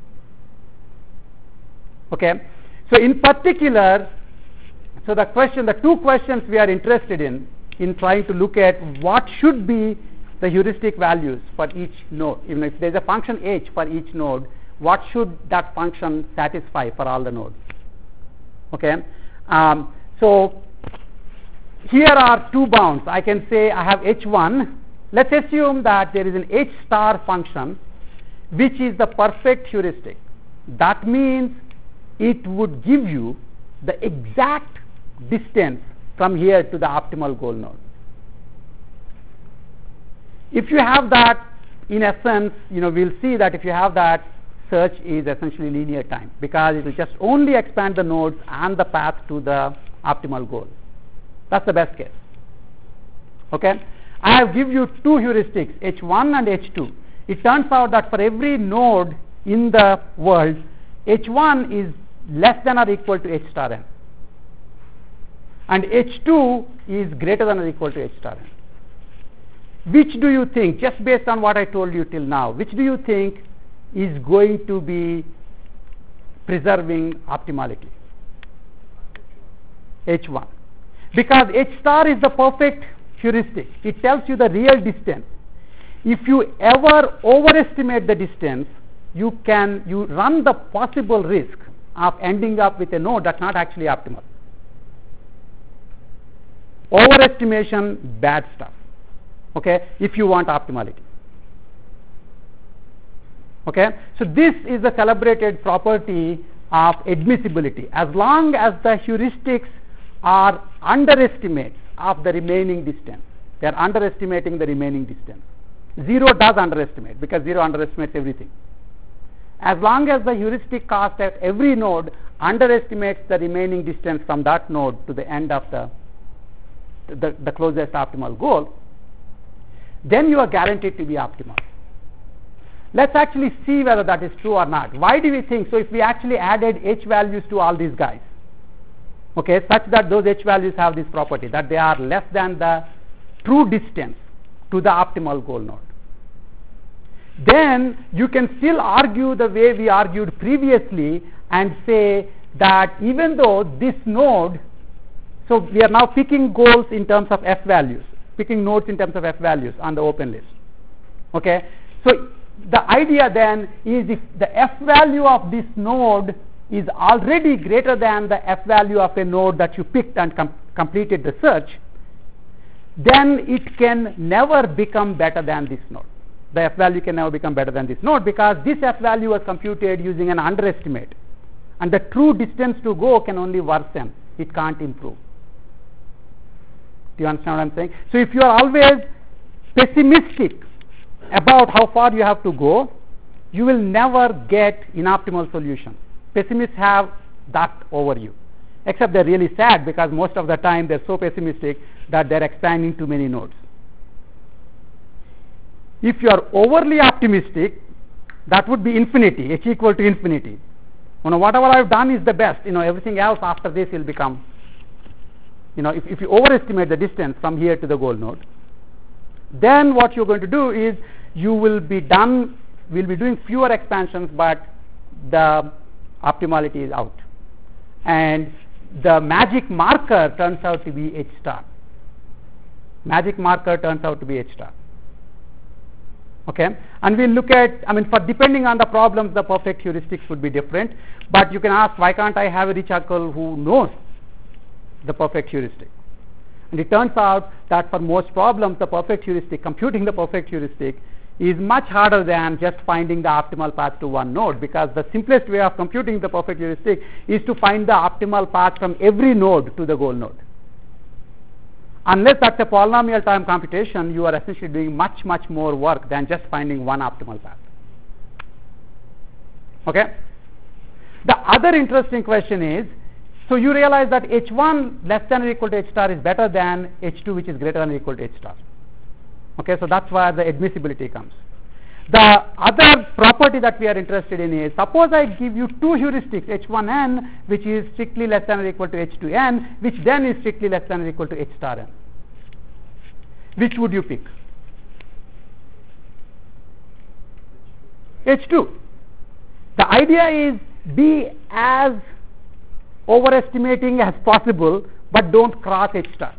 Okay. So in particular, so the question, the two questions we are interested in, in trying to look at what should be the heuristic values for each node. Even if there is a function H for each node, what should that function satisfy for all the nodes? Okay. Um, so here are two bounds. I can say I have H one. Let's assume that there is an H star function which is the perfect heuristic. That means it would give you the exact distance from here to the optimal goal node. If you have that, in essence, you know, we'll see that if you have that, search is essentially linear time, because it will just only expand the nodes and the path to the optimal goal. That's the best case. Okay. I have given you two heuristics, H one and H two. It turns out that for every node in the world, H one is less than or equal to H star n, and H two is greater than or equal to H star n. Which do you think, just based on what I told you till now, which do you think is going to be preserving optimality? H one. Because H star is the perfect heuristic. It tells you the real distance. If you ever overestimate the distance, you can you run the possible risk of ending up with a node that's not actually optimal. Overestimation, bad stuff. Okay, if you want optimality. Okay, so this is the celebrated property of admissibility. As long as the heuristics are underestimates of the remaining distance, They are underestimating the remaining distance. Zero does underestimate because zero underestimates everything. As long as the heuristic cost at every node underestimates the remaining distance from that node to the end of the, the, the closest optimal goal, then you are guaranteed to be optimal. Let's actually see whether that is true or not. Why do we think? So if we actually added h values to all these guys, okay, such that those h values have this property, that they are less than the true distance to the optimal goal node, then you can still argue the way we argued previously and say that even though this node, so we are now picking goals in terms of f values, picking nodes in terms of f values on the open list. Okay, so the idea then is if the f value of this node is already greater than the f value of a node that you picked and com- completed the search, then it can never become better than this node. The f value can never become better than this node because this f value was computed using an underestimate, and the true distance to go can only worsen, it can't improve. Do you understand what I'm saying? So if you are always pessimistic about how far you have to go, you will never get inoptimal solutions. Pessimists have that over you, except they're really sad because most of the time they're so pessimistic that they're expanding too many nodes. If you are overly optimistic, that would be infinity, h equal to infinity. You know, whatever I've done is the best. You know, everything else after this will become, you know, if, if you overestimate the distance from here to the goal node, then what you're going to do is you will be done, will be doing fewer expansions, but the optimality is out. And the magic marker turns out to be H star. Magic marker turns out to be H star. Okay, and we'll look at, I mean, for depending on the problems, the perfect heuristics would be different. But you can ask, why can't I have a rich uncle who knows the perfect heuristic? And it turns out that for most problems, the perfect heuristic, computing the perfect heuristic, is much harder than just finding the optimal path to one node, because the simplest way of computing the perfect heuristic is to find the optimal path from every node to the goal node. Unless that's a polynomial time computation, you are essentially doing much, much more work than just finding one optimal path. Okay? The other interesting question is, so you realize that h one less than or equal to h star is better than h two, which is greater than or equal to h star. Okay, so that's where the admissibility comes. The other property that we are interested in is, suppose I give you two heuristics, h one n, which is strictly less than or equal to h two n, which then is strictly less than or equal to h star n. Which would you pick? h two. The idea is be as overestimating as possible, but don't cross h star.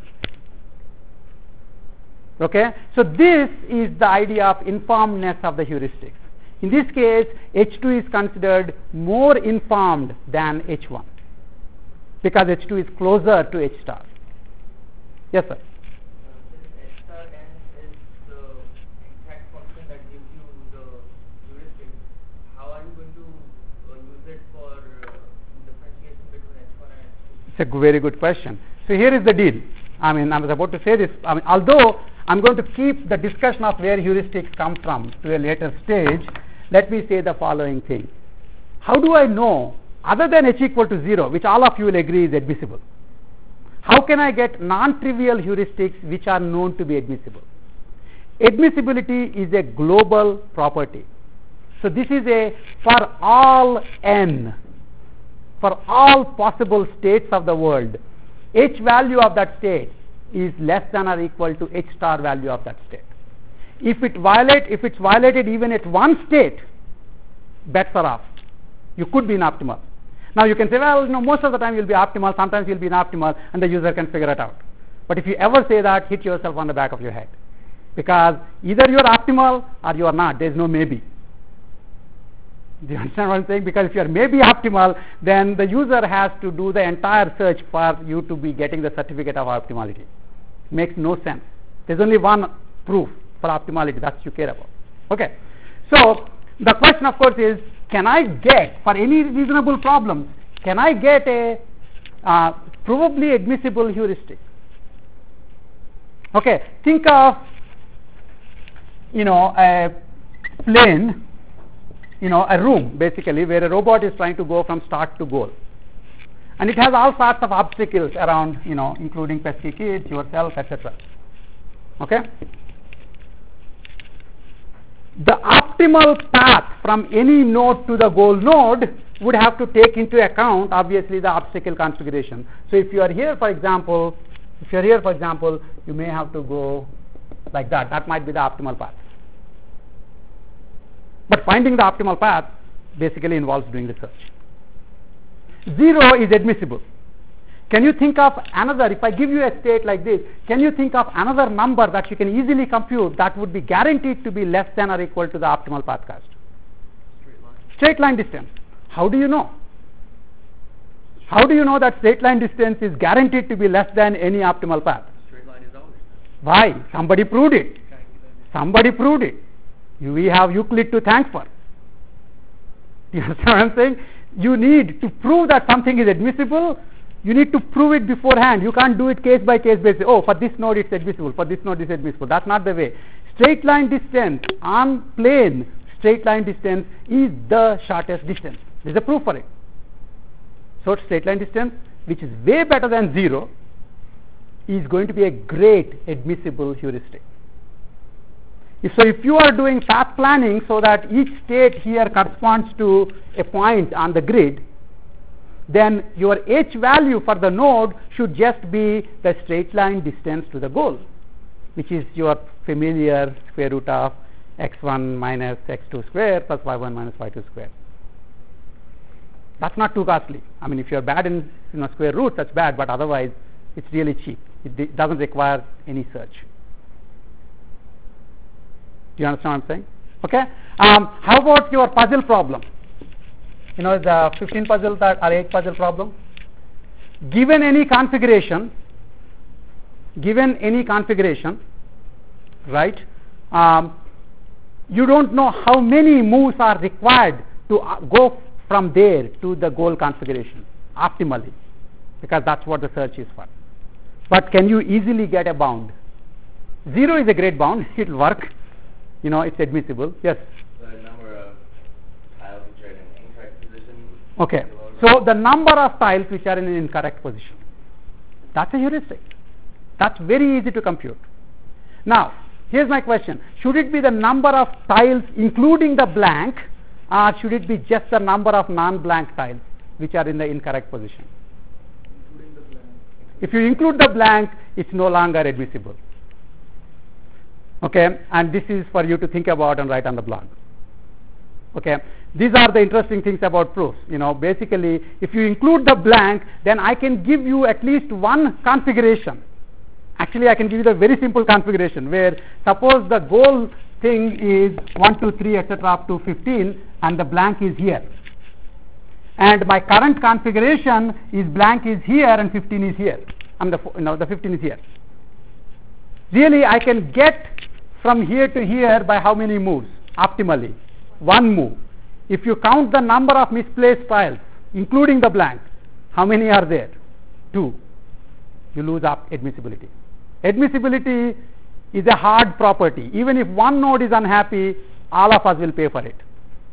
Okay, so this is the idea of informedness of the heuristics. In this case, h two is considered more informed than h one because h two is closer to h star. Yes, sir. Uh, since h star n is the exact function that gives you the heuristic, how are you going to uh, use it for uh, differentiation between h one and h two? It's a very good question. So here is the deal. I mean, I was about to say this. I mean, although I'm going to keep the discussion of where heuristics come from to a later stage, let me say the following thing. How do I know, other than h equal to zero, which all of you will agree is admissible, how can I get non-trivial heuristics which are known to be admissible? Admissibility is a global property. So this is a for all n, for all possible states of the world, h value of that state is less than or equal to h star value of that state. If it violate, if it's violated even at one state, bets are off. You could be inoptimal. Now you can say, well, you know, most of the time you'll be optimal, sometimes you'll be inoptimal, and the user can figure it out. But if you ever say that, hit yourself on the back of your head, because either you are optimal or you are not. There is no maybe. Do you understand what I'm saying? Because if you are maybe optimal, then the user has to do the entire search for you to be getting the certificate of optimality. Makes no sense. There's only one proof for optimality, that's what you care about. Okay. So the question, of course, is, can I get, for any reasonable problems, can I get a uh, probably admissible heuristic? Okay, think of, you know, a plane, you know, a room basically where a robot is trying to go from start to goal. And it has all sorts of obstacles around, you know, including pesky kids, yourself, et cetera. Okay? The optimal path from any node to the goal node would have to take into account, obviously, the obstacle configuration. So if you are here, for example, if you are here, for example, you may have to go like that. That might be the optimal path. But finding the optimal path basically involves doing research. Zero is admissible. Can you think of another, if I give you a state like this, can you think of another number that you can easily compute that would be guaranteed to be less than or equal to the optimal path cost? Straight line. Straight line distance. How do you know? How do you know that straight line distance is guaranteed to be less than any optimal path? Straight line is always. Why? Somebody proved it. Triangular. Somebody proved it. You, we have Euclid to thank for. Do you understand what I'm saying? You need to prove that something is admissible. You need to prove it beforehand. You can't do it case by case basis. Oh, for this node it's admissible, for this node it's admissible. That's not the way. Straight line distance on plane, straight line distance is the shortest distance. There's a proof for it. So straight line distance, which is way better than zero, is going to be a great admissible heuristic. If so, if you are doing path planning so that each state here corresponds to a point on the grid, then your h value for the node should just be the straight line distance to the goal, which is your familiar square root of x one minus x two square plus y one minus y two square. That's not too costly. I mean, if you're bad in, you know, square roots, that's bad, but otherwise it's really cheap. It d- doesn't require any search. Do you understand what I'm saying? Okay. Um, how about your puzzle problem? You know, the fifteen puzzle that, or eight puzzle problem. Given any configuration, given any configuration, right? Um, you don't know how many moves are required to uh, go from there to the goal configuration optimally, because that's what the search is for. But can you easily get a bound? Zero is a great bound. It will work. You know, it's admissible. Yes. The number of tiles which are in an incorrect position. Okay. So the number of tiles which are in an incorrect position. That's a heuristic. That's very easy to compute. Now, here's my question. Should it be the number of tiles including the blank, or should it be just the number of non-blank tiles which are in the incorrect position? Including the blank. If you include the blank, it's no longer admissible. Okay, and this is for you to think about and write on the blog. Okay, these are the interesting things about proofs. You know, basically, if you include the blank, then I can give you at least one configuration. Actually, I can give you the very simple configuration where suppose the goal thing is one, two, three, et cetera up to fifteen, and the blank is here. And my current configuration is blank is here and fifteen is here. I mean, the, you know, the fifteen is here. Really, I can get from here to here by how many moves? Optimally, one move. If you count the number of misplaced tiles, including the blank, how many are there? Two. You lose up admissibility. Admissibility is a hard property. Even if one node is unhappy, all of us will pay for it.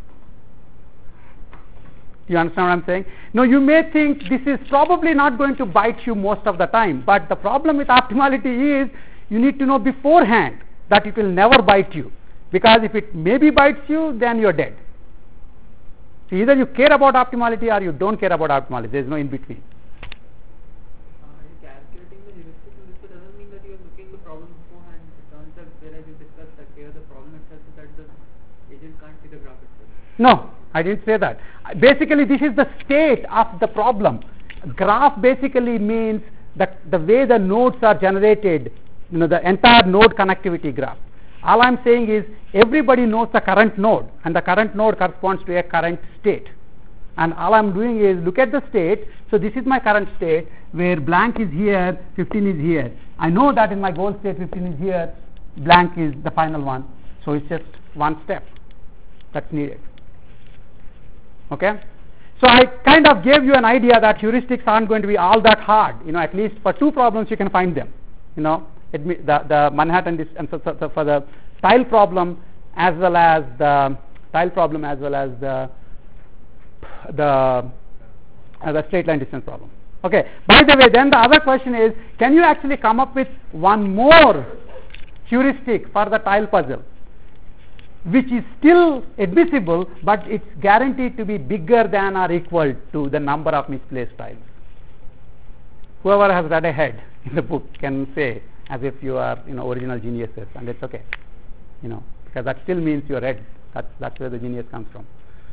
Do you understand what I'm saying? Now, you may think this is probably not going to bite you most of the time, but the problem with optimality is you need to know beforehand that it will never bite you, because if it maybe bites you, then you're dead. So either you care about optimality or you don't care about optimality. There's no in between. Uh, in calculating the heuristic, this doesn't mean that you are looking the problem beforehand. It turns out, whereas you discussed that here the problem itself is that the agent can't see the graph itself. No, I didn't say that. Basically, this is the state of the problem. Graph basically means that the way the nodes are generated, you know, the entire node connectivity graph. All I'm saying is everybody knows the current node, and the current node corresponds to a current state. And all I'm doing is look at the state. So this is my current state where blank is here, fifteen is here. I know that in my goal state fifteen is here, blank is the final one. So it's just one step that's needed. Okay? So I kind of gave you an idea that heuristics aren't going to be all that hard. You know, at least for two problems you can find them. You know, admi- the, the Manhattan dis- and so, so, so for the tile problem as well as the tile problem as well as the the uh, the straight line distance problem. Okay. By the way, then the other question is, can you actually come up with one more heuristic for the tile puzzle, which is still admissible, but it's guaranteed to be bigger than or equal to the number of misplaced tiles? Whoever has read ahead in the book can say, as if you are, you know, original geniuses, and it's okay, you know, because that still means you read. That's that's where the genius comes from.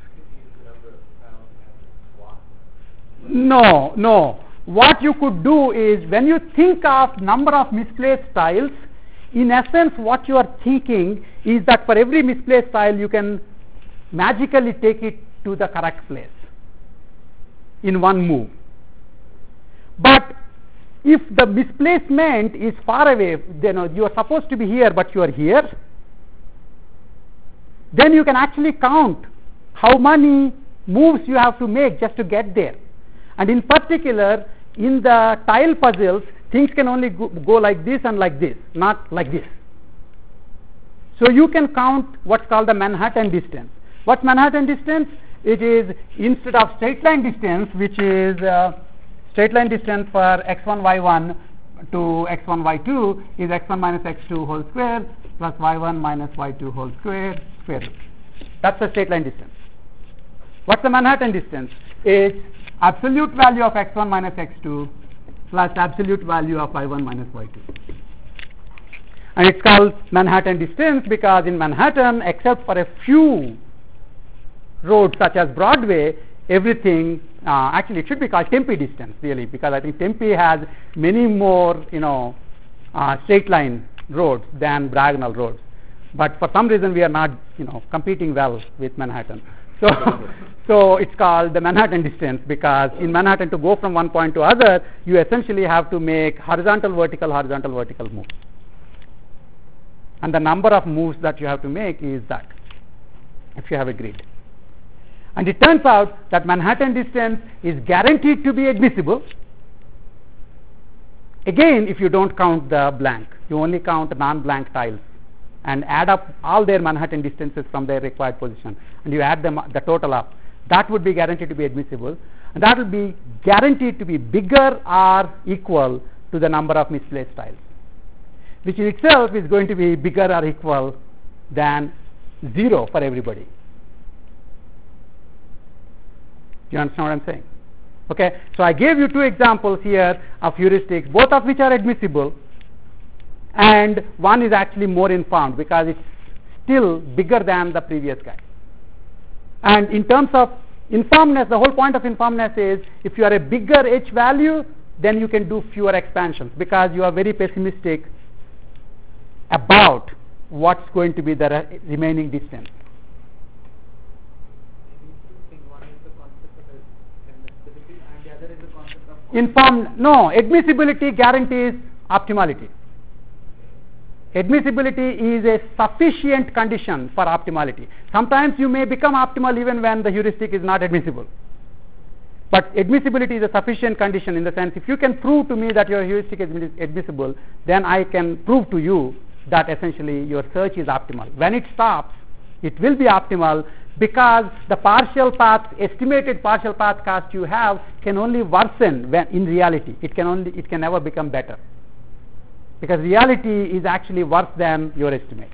No, no. What you could do is, when you think of number of misplaced tiles, in essence what you are thinking is that for every misplaced tile you can magically take it to the correct place in one move. But if the misplacement is far away, you know, you are supposed to be here but you are here, then you can actually count how many moves you have to make just to get there. And in particular, in the tile puzzles, things can only go, go like this and like this, not like this. So you can count what's called the Manhattan distance. What's Manhattan distance? It is, instead of straight line distance, which is uh, straight line distance for x one y one to x one y two is x one minus x two whole square plus y one minus y two whole square square root. That's the straight line distance. What's the Manhattan distance? It's absolute value of x one minus x two plus absolute value of y one minus y two. And it's called Manhattan distance because in Manhattan, except for a few roads such as Broadway, everything, uh, actually it should be called Tempe distance really, because I think Tempe has many more, you know, uh, straight line roads than diagonal roads. But for some reason we are not, you know, competing well with Manhattan. So, so it's called the Manhattan distance because in Manhattan, to go from one point to other, you essentially have to make horizontal, vertical, horizontal, vertical moves. And the number of moves that you have to make is that, if you have a grid. And it turns out that Manhattan distance is guaranteed to be admissible. Again, if you don't count the blank, you only count non-blank tiles and add up all their Manhattan distances from their required position, and you add them, the total up, that would be guaranteed to be admissible, and that will be guaranteed to be bigger or equal to the number of misplaced tiles, which in itself is going to be bigger or equal than zero for everybody. Do you understand what I'm saying? Okay, so I gave you two examples here of heuristics, both of which are admissible, and one is actually more informed because it's still bigger than the previous guy. And in terms of informedness, the whole point of informedness is, if you are a bigger h value, then you can do fewer expansions because you are very pessimistic about what's going to be the re- remaining distance. One is the concept of admissibility and the other is the concept of Informed, no, admissibility guarantees optimality. Admissibility is a sufficient condition for optimality. Sometimes you may become optimal even when the heuristic is not admissible. But admissibility is a sufficient condition in the sense, if you can prove to me that your heuristic is admissible, then I can prove to you that essentially your search is optimal. When it stops, it will be optimal because the partial path, estimated partial path cost you have can only worsen when in reality. It can only, it can never become better. Because reality is actually worse than your estimate.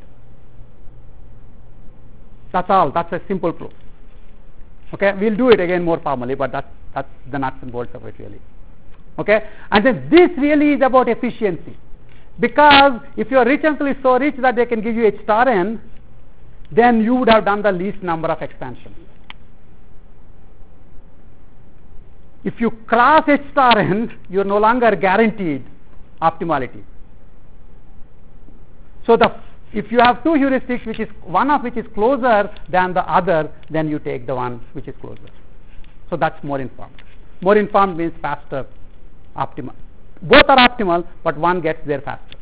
That's all. That's a simple proof. Okay, we'll do it again more formally, but that's, that's the nuts and bolts of it really. Okay, and then this really is about efficiency. Because if your rich uncle is so rich that they can give you h star n, then you would have done the least number of expansions. If you cross h star n, you are no longer guaranteed optimality. So the, if you have two heuristics, which is one of which is closer than the other, then you take the one which is closer. So that's more informed. More informed means faster, optimal. Both are optimal, but one gets there faster.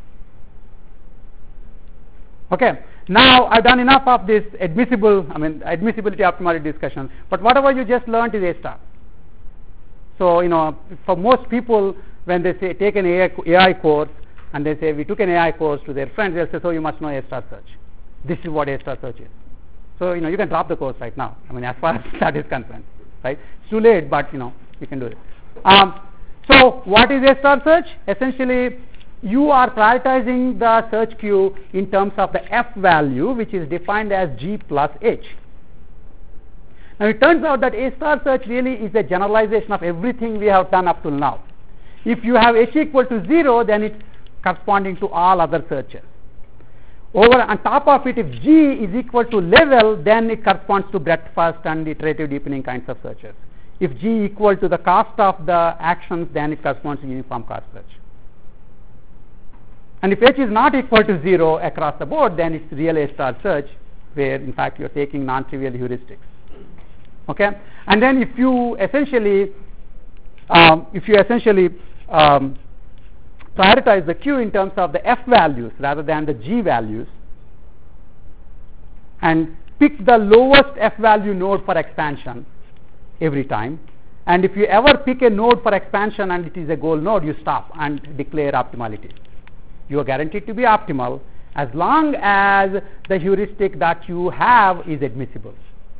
Okay. Now I've done enough of this admissible, I mean admissibility optimality discussion. But whatever you just learned is A star. So you know, for most people, when they say take an A I, A I course, and they say we took an A I course to their friends, they'll say, so you must know A star search. This is what A star search is. So, you know, you can drop the course right now. I mean, as far as that is concerned, right? It's too late, but, you know, you can do it. Um, so, what is A star search? Essentially, you are prioritizing the search queue in terms of the F value, which is defined as G plus H. Now, it turns out that A star search really is a generalization of everything we have done up till now. If you have H equal to zero, then it's corresponding to all other searches. Over on top of it, if G is equal to level, then it corresponds to breadth first and iterative deepening kinds of searches. If G equal to the cost of the actions, then it corresponds to uniform cost search. And if H is not equal to zero across the board, then it's real A star search, where in fact you're taking non-trivial heuristics. Okay, and then if you essentially, um, if you essentially um, prioritize the queue in terms of the F values rather than the G values, and pick the lowest F value node for expansion every time, and if you ever pick a node for expansion and it is a goal node, you stop and declare optimality. You are guaranteed to be optimal as long as the heuristic that you have is admissible.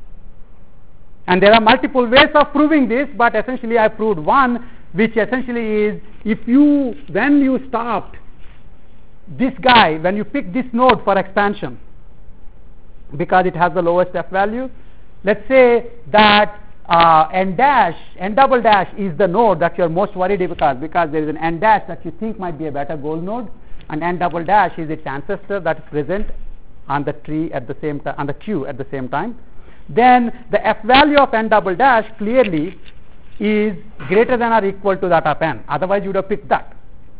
And there are multiple ways of proving this, but essentially I proved one, which essentially is if you, when you stopped this guy, when you pick this node for expansion, because it has the lowest F value, let's say that uh, n dash, n double dash is the node that you are most worried about, because there is an n dash that you think might be a better goal node, and n double dash is its ancestor that is present on the tree at the same time, on the queue at the same time. Then the F value of n double dash clearly is greater than or equal to that of n. Otherwise, you would have picked that.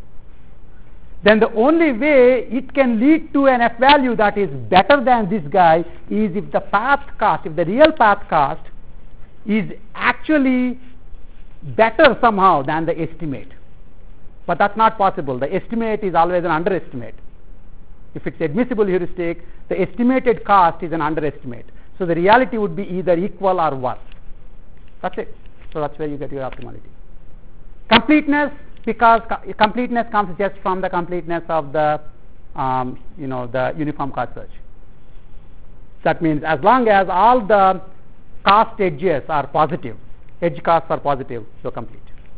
Then the only way it can lead to an F value that is better than this guy is if the path cost, if the real path cost is actually better somehow than the estimate. But that's not possible. The estimate is always an underestimate. If it's admissible heuristic, the estimated cost is an underestimate. So the reality would be either equal or worse. That's it. So that's where you get your optimality. Completeness, because co- completeness comes just from the completeness of the, um, you know, the uniform cost search. That means as long as all the cost edges are positive, edge costs are positive, so complete.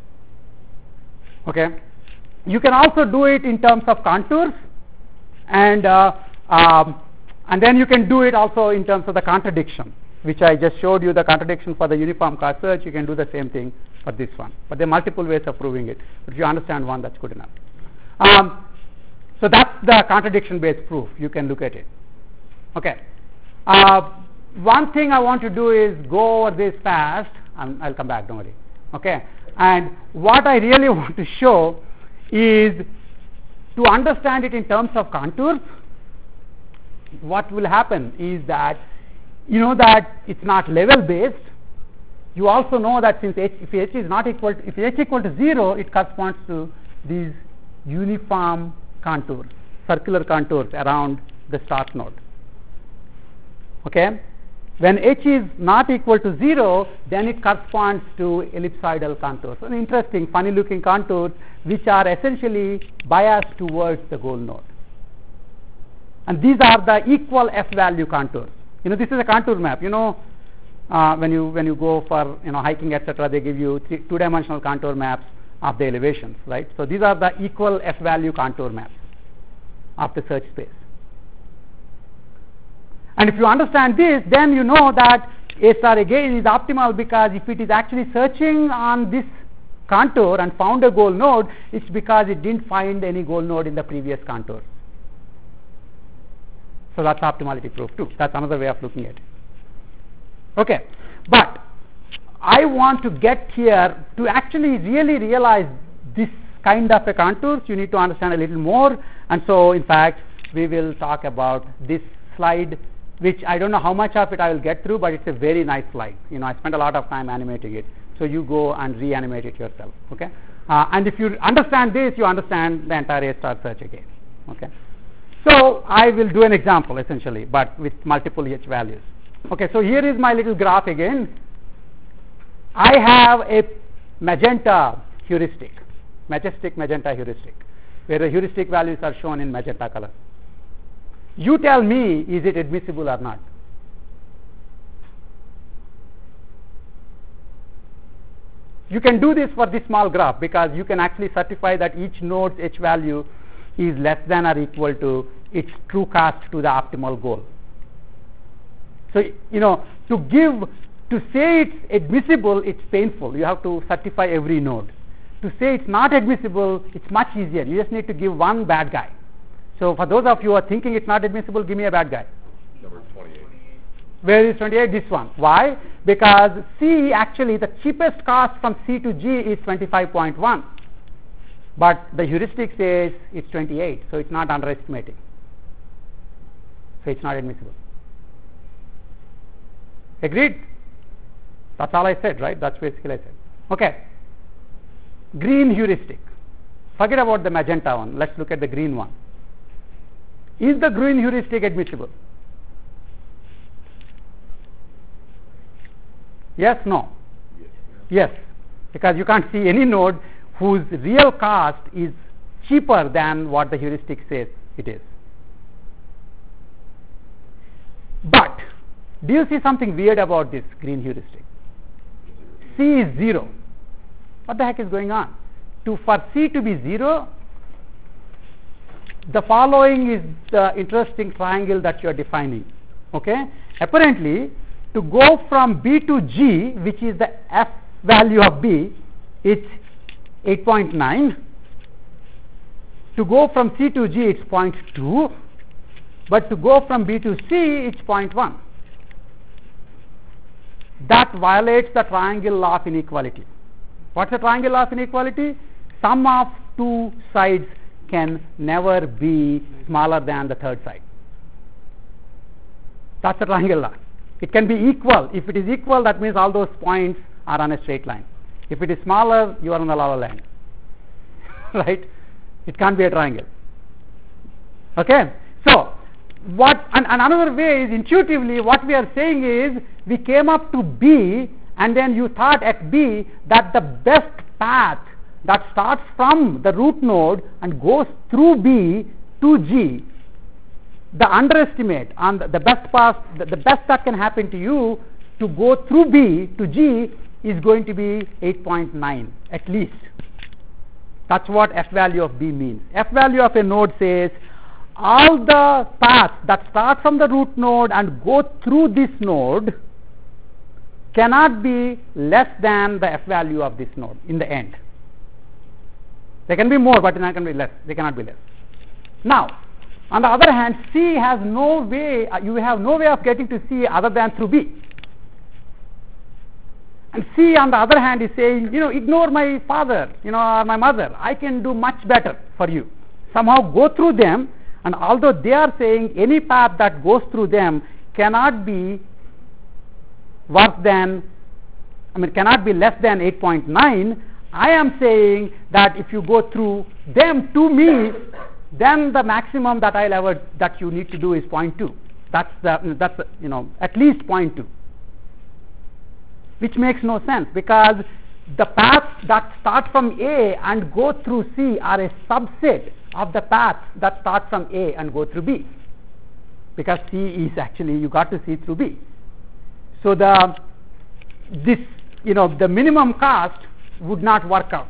Okay. You can also do it in terms of contours, and uh, um, and then you can do it also in terms of the contradiction, which I just showed you the contradiction for the uniform cost search. You can do the same thing for this one. But there are multiple ways of proving it. But if you understand one, that's good enough. Um, so that's the contradiction-based proof. You can look at it. Okay. Uh, one thing I want to do is go over this fast. Um, I'll come back, don't worry. Okay. And what I really want to show is to understand it in terms of contours. What will happen is that you know that it's not level based. You also know that since h, if h is not equal to, if h equal to zero, it corresponds to these uniform contours, circular contours around the start node. Okay, when h is not equal to zero, then it corresponds to ellipsoidal contours. So interesting, funny looking contours which are essentially biased towards the goal node. And these are the equal F value contours. You know, this is a contour map. You know, uh, when you when you go for you know hiking, et cetera, they give you three, two-dimensional contour maps of the elevations, right? So these are the equal F value contour maps of the search space. And if you understand this, then you know that A star again is optimal, because if it is actually searching on this contour and found a goal node, it's because it didn't find any goal node in the previous contour. So that's optimality proof too. That's another way of looking at it. Okay, but I want to get here to actually really realize this kind of a contours. You need to understand a little more, and so in fact we will talk about this slide, which I don't know how much of it I will get through, but it's a very nice slide. You know, I spent a lot of time animating it, so you go and reanimate it yourself. Okay, uh, and if you understand this, you understand the entire A star search again. Okay. So I will do an example essentially, but with multiple H values. Okay, so here is my little graph again. I have a magenta heuristic, majestic magenta heuristic. where the heuristic values are shown in magenta color. You tell me, is it admissible or not? You can do this for this small graph because you can actually certify that each node's H value is less than or equal to its true cost to the optimal goal. So, you know, to give, to say it's admissible, it's painful. You have to certify every node. To say it's not admissible, it's much easier. You just need to give one bad guy. So, for those of you who are thinking it's not admissible, give me a bad guy. Number twenty-eight. Where is twenty-eight? This one. Why? Because C, actually the cheapest cost from C to G is twenty-five point one. But the heuristic says it's twenty-eight, so it's not underestimating. So it's not admissible. Agreed? That's all I said, right? That's basically I said. Okay. Green heuristic. Forget about the magenta one. Let's look at the green one. Is the green heuristic admissible? Yes, no? Yes. Yes, because you can't see any node whose real cost is cheaper than what the heuristic says it is. But do you see something weird about this green heuristic? C is zero. What the heck is going on? To for C to be zero, the following is the interesting triangle that you are defining. Okay? Apparently, to go from B to G, which is the F value of B, it's eight point nine. To go from C to G, it's zero point two. But to go from B to C, it's zero point one. That violates the triangle law of inequality. What's the triangle law of inequality? Sum of two sides can never be smaller than the third side. That's the triangle law. It can be equal. If it is equal, that means all those points are on a straight line. If it is smaller, you are on the La La Land. Right? It can't be a triangle. Okay? So, what, and, and another way is intuitively what we are saying is we came up to B and then you thought at B that the best path that starts from the root node and goes through B to G, the underestimate on the, the best path, the, the best that can happen to you to go through B to G is going to be eight point nine at least. That's what F value of B means. F value of a node says all the paths that start from the root node and go through this node cannot be less than the F value of this node in the end. They can be more, but they can be less. They cannot be less. Now, on the other hand, C has no way, uh, you have no way of getting to C other than through B. And C, on the other hand, is saying, you know, ignore my father, you know, or my mother. I can do much better for you. Somehow go through them, and although they are saying any path that goes through them cannot be worse than, I mean, cannot be less than eight point nine, I am saying that if you go through them to me, then the maximum that I'll ever, that you need to do is zero point two. That's the, that's, you know, at least zero point two. Which makes no sense because the paths that start from A and go through C are a subset of the paths that start from A and go through B. Because C is actually, you got to see through B. So the, this, you know, the minimum cost would not work out.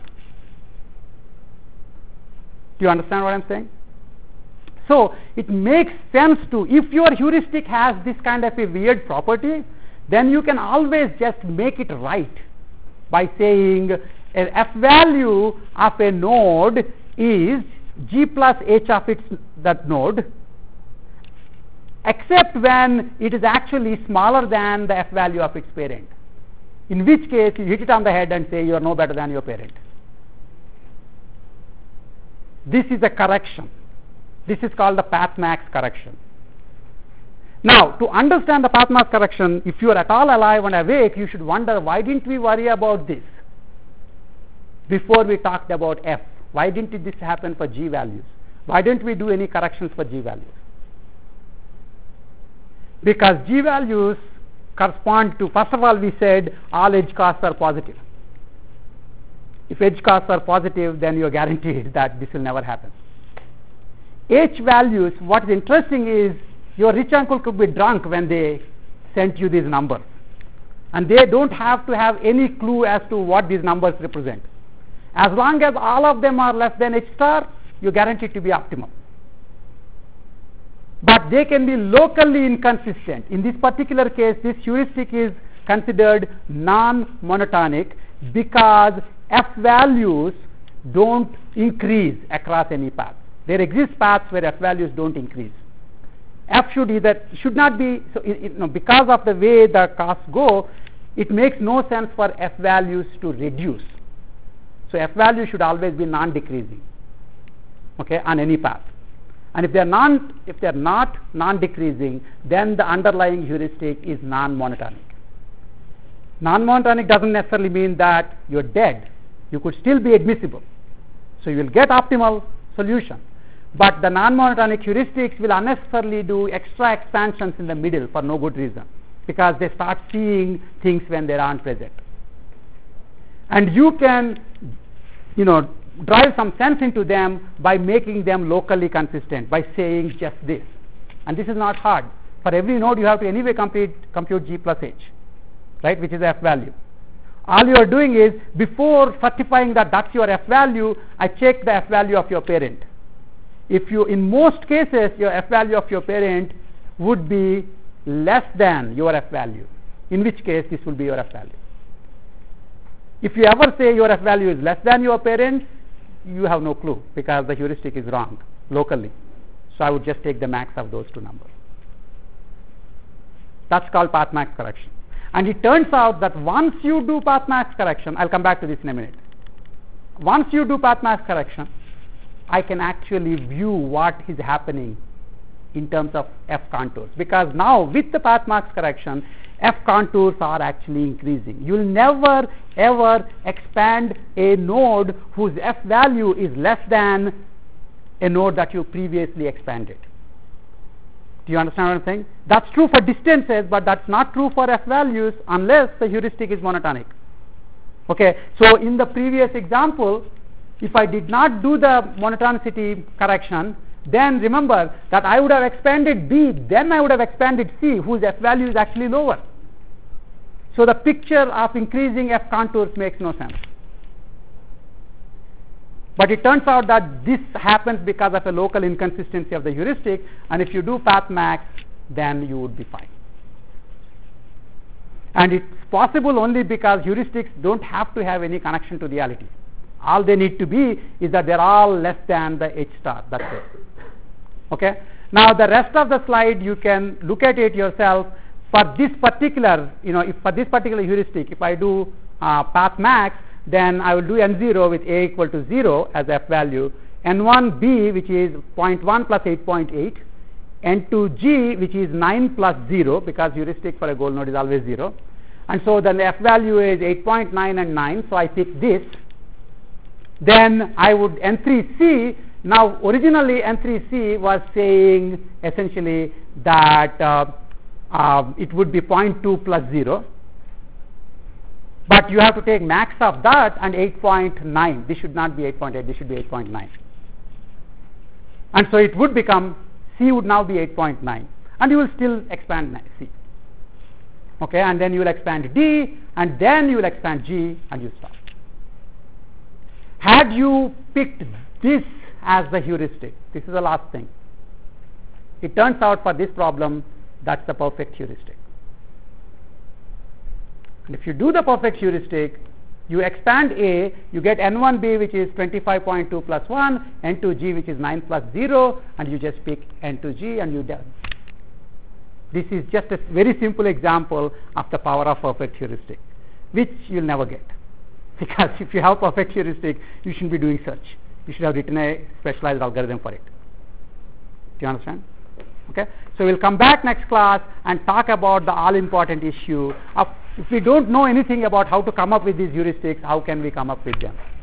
Do you understand what I'm saying? So it makes sense to, if your heuristic has this kind of a weird property, then you can always just make it right by saying an F value of a node is G plus H of its that node, except when it is actually smaller than the F value of its parent, in which case you hit it on the head and say you are no better than your parent. This is a correction. This is called the path max correction. Now, to understand the path max correction, if you are at all alive and awake, you should wonder, why didn't we worry about this before we talked about F? Why didn't this happen for G values? Why didn't we do any corrections for G values? Because G values correspond to, first of all, we said all edge costs are positive. If edge costs are positive, then you are guaranteed that this will never happen. H values, what is interesting is your rich uncle could be drunk when they sent you these numbers, and they don't have to have any clue as to what these numbers represent. As long as all of them are less than H star, you guarantee it to be optimal. But they can be locally inconsistent. In this particular case, this heuristic is considered non-monotonic because F values don't increase across any path. There exist paths where F values don't increase. F should either should not be so it, it, no, because of the way the costs go, it makes no sense for F values to reduce. So F value should always be non-decreasing, okay, on any path. And if they are non if they are not non-decreasing, then the underlying heuristic is non-monotonic. Non-monotonic doesn't necessarily mean that you're dead. You could still be admissible. So you will get optimal solution. But the non-monotonic heuristics will unnecessarily do extra expansions in the middle for no good reason, because they start seeing things when they aren't present. And you can, you know, drive some sense into them by making them locally consistent, by saying just this. And this is not hard. For every node you have to anyway compute, compute G plus H, right, which is F value. All you are doing is, before certifying that that's your F value, I check the F value of your parent. If you, in most cases, your F value of your parent would be less than your F value, in which case this will be your F value. If you ever say your F value is less than your parent, you have no clue, because the heuristic is wrong locally. So I would just take the max of those two numbers. That's called path max correction. And it turns out that once you do path max correction, I'll come back to this in a minute. Once you do path max correction, I can actually view what is happening in terms of F contours, because now with the path max correction, F contours are actually increasing. You will never ever expand a node whose F value is less than a node that you previously expanded. Do you understand what I'm saying? That's true for distances, but that's not true for F values unless the heuristic is monotonic. Okay, so in the previous example, if I did not do the monotonicity correction, then remember that I would have expanded B, then I would have expanded C, whose F value is actually lower. So the picture of increasing F contours makes no sense. But it turns out that this happens because of a local inconsistency of the heuristic, and if you do path max, then you would be fine. And it's possible only because heuristics don't have to have any connection to reality. All they need to be is that they're all less than the H star. That's it. Okay. Now the rest of the slide, you can look at it yourself. For this particular, you know, if for this particular heuristic, if I do uh, path max, then I will do n zero with a equal to zero as F value, n one b, which is zero point one plus eight point eight, n two g, which is nine plus zero, because heuristic for a goal node is always zero, and so then the F value is eight point nine and nine, so I pick this. Then I would n three c. Now originally n three c was saying essentially that uh, uh, it would be zero point two plus zero, but you have to take max of that and eight point nine. This should not be eight point eight, this should be eight point nine. And so it would become, C would now be eight point nine, and you will still expand C. Okay, and then you will expand D, and then you will expand G, and you stop. Had you picked this as the heuristic, this is the last thing. It turns out for this problem, that's the perfect heuristic. And if you do the perfect heuristic, you expand A, you get n one b, which is twenty-five point two plus one, n two g, which is nine plus zero, and you just pick n two g and you're done. This is just a very simple example of the power of perfect heuristic, which you'll never get. Because if you have perfect heuristic, you shouldn't be doing search. You should have written a specialized algorithm for it. Do you understand? Okay, so we'll come back next class and talk about the all-important issue of, if we don't know anything about how to come up with these heuristics, how can we come up with them?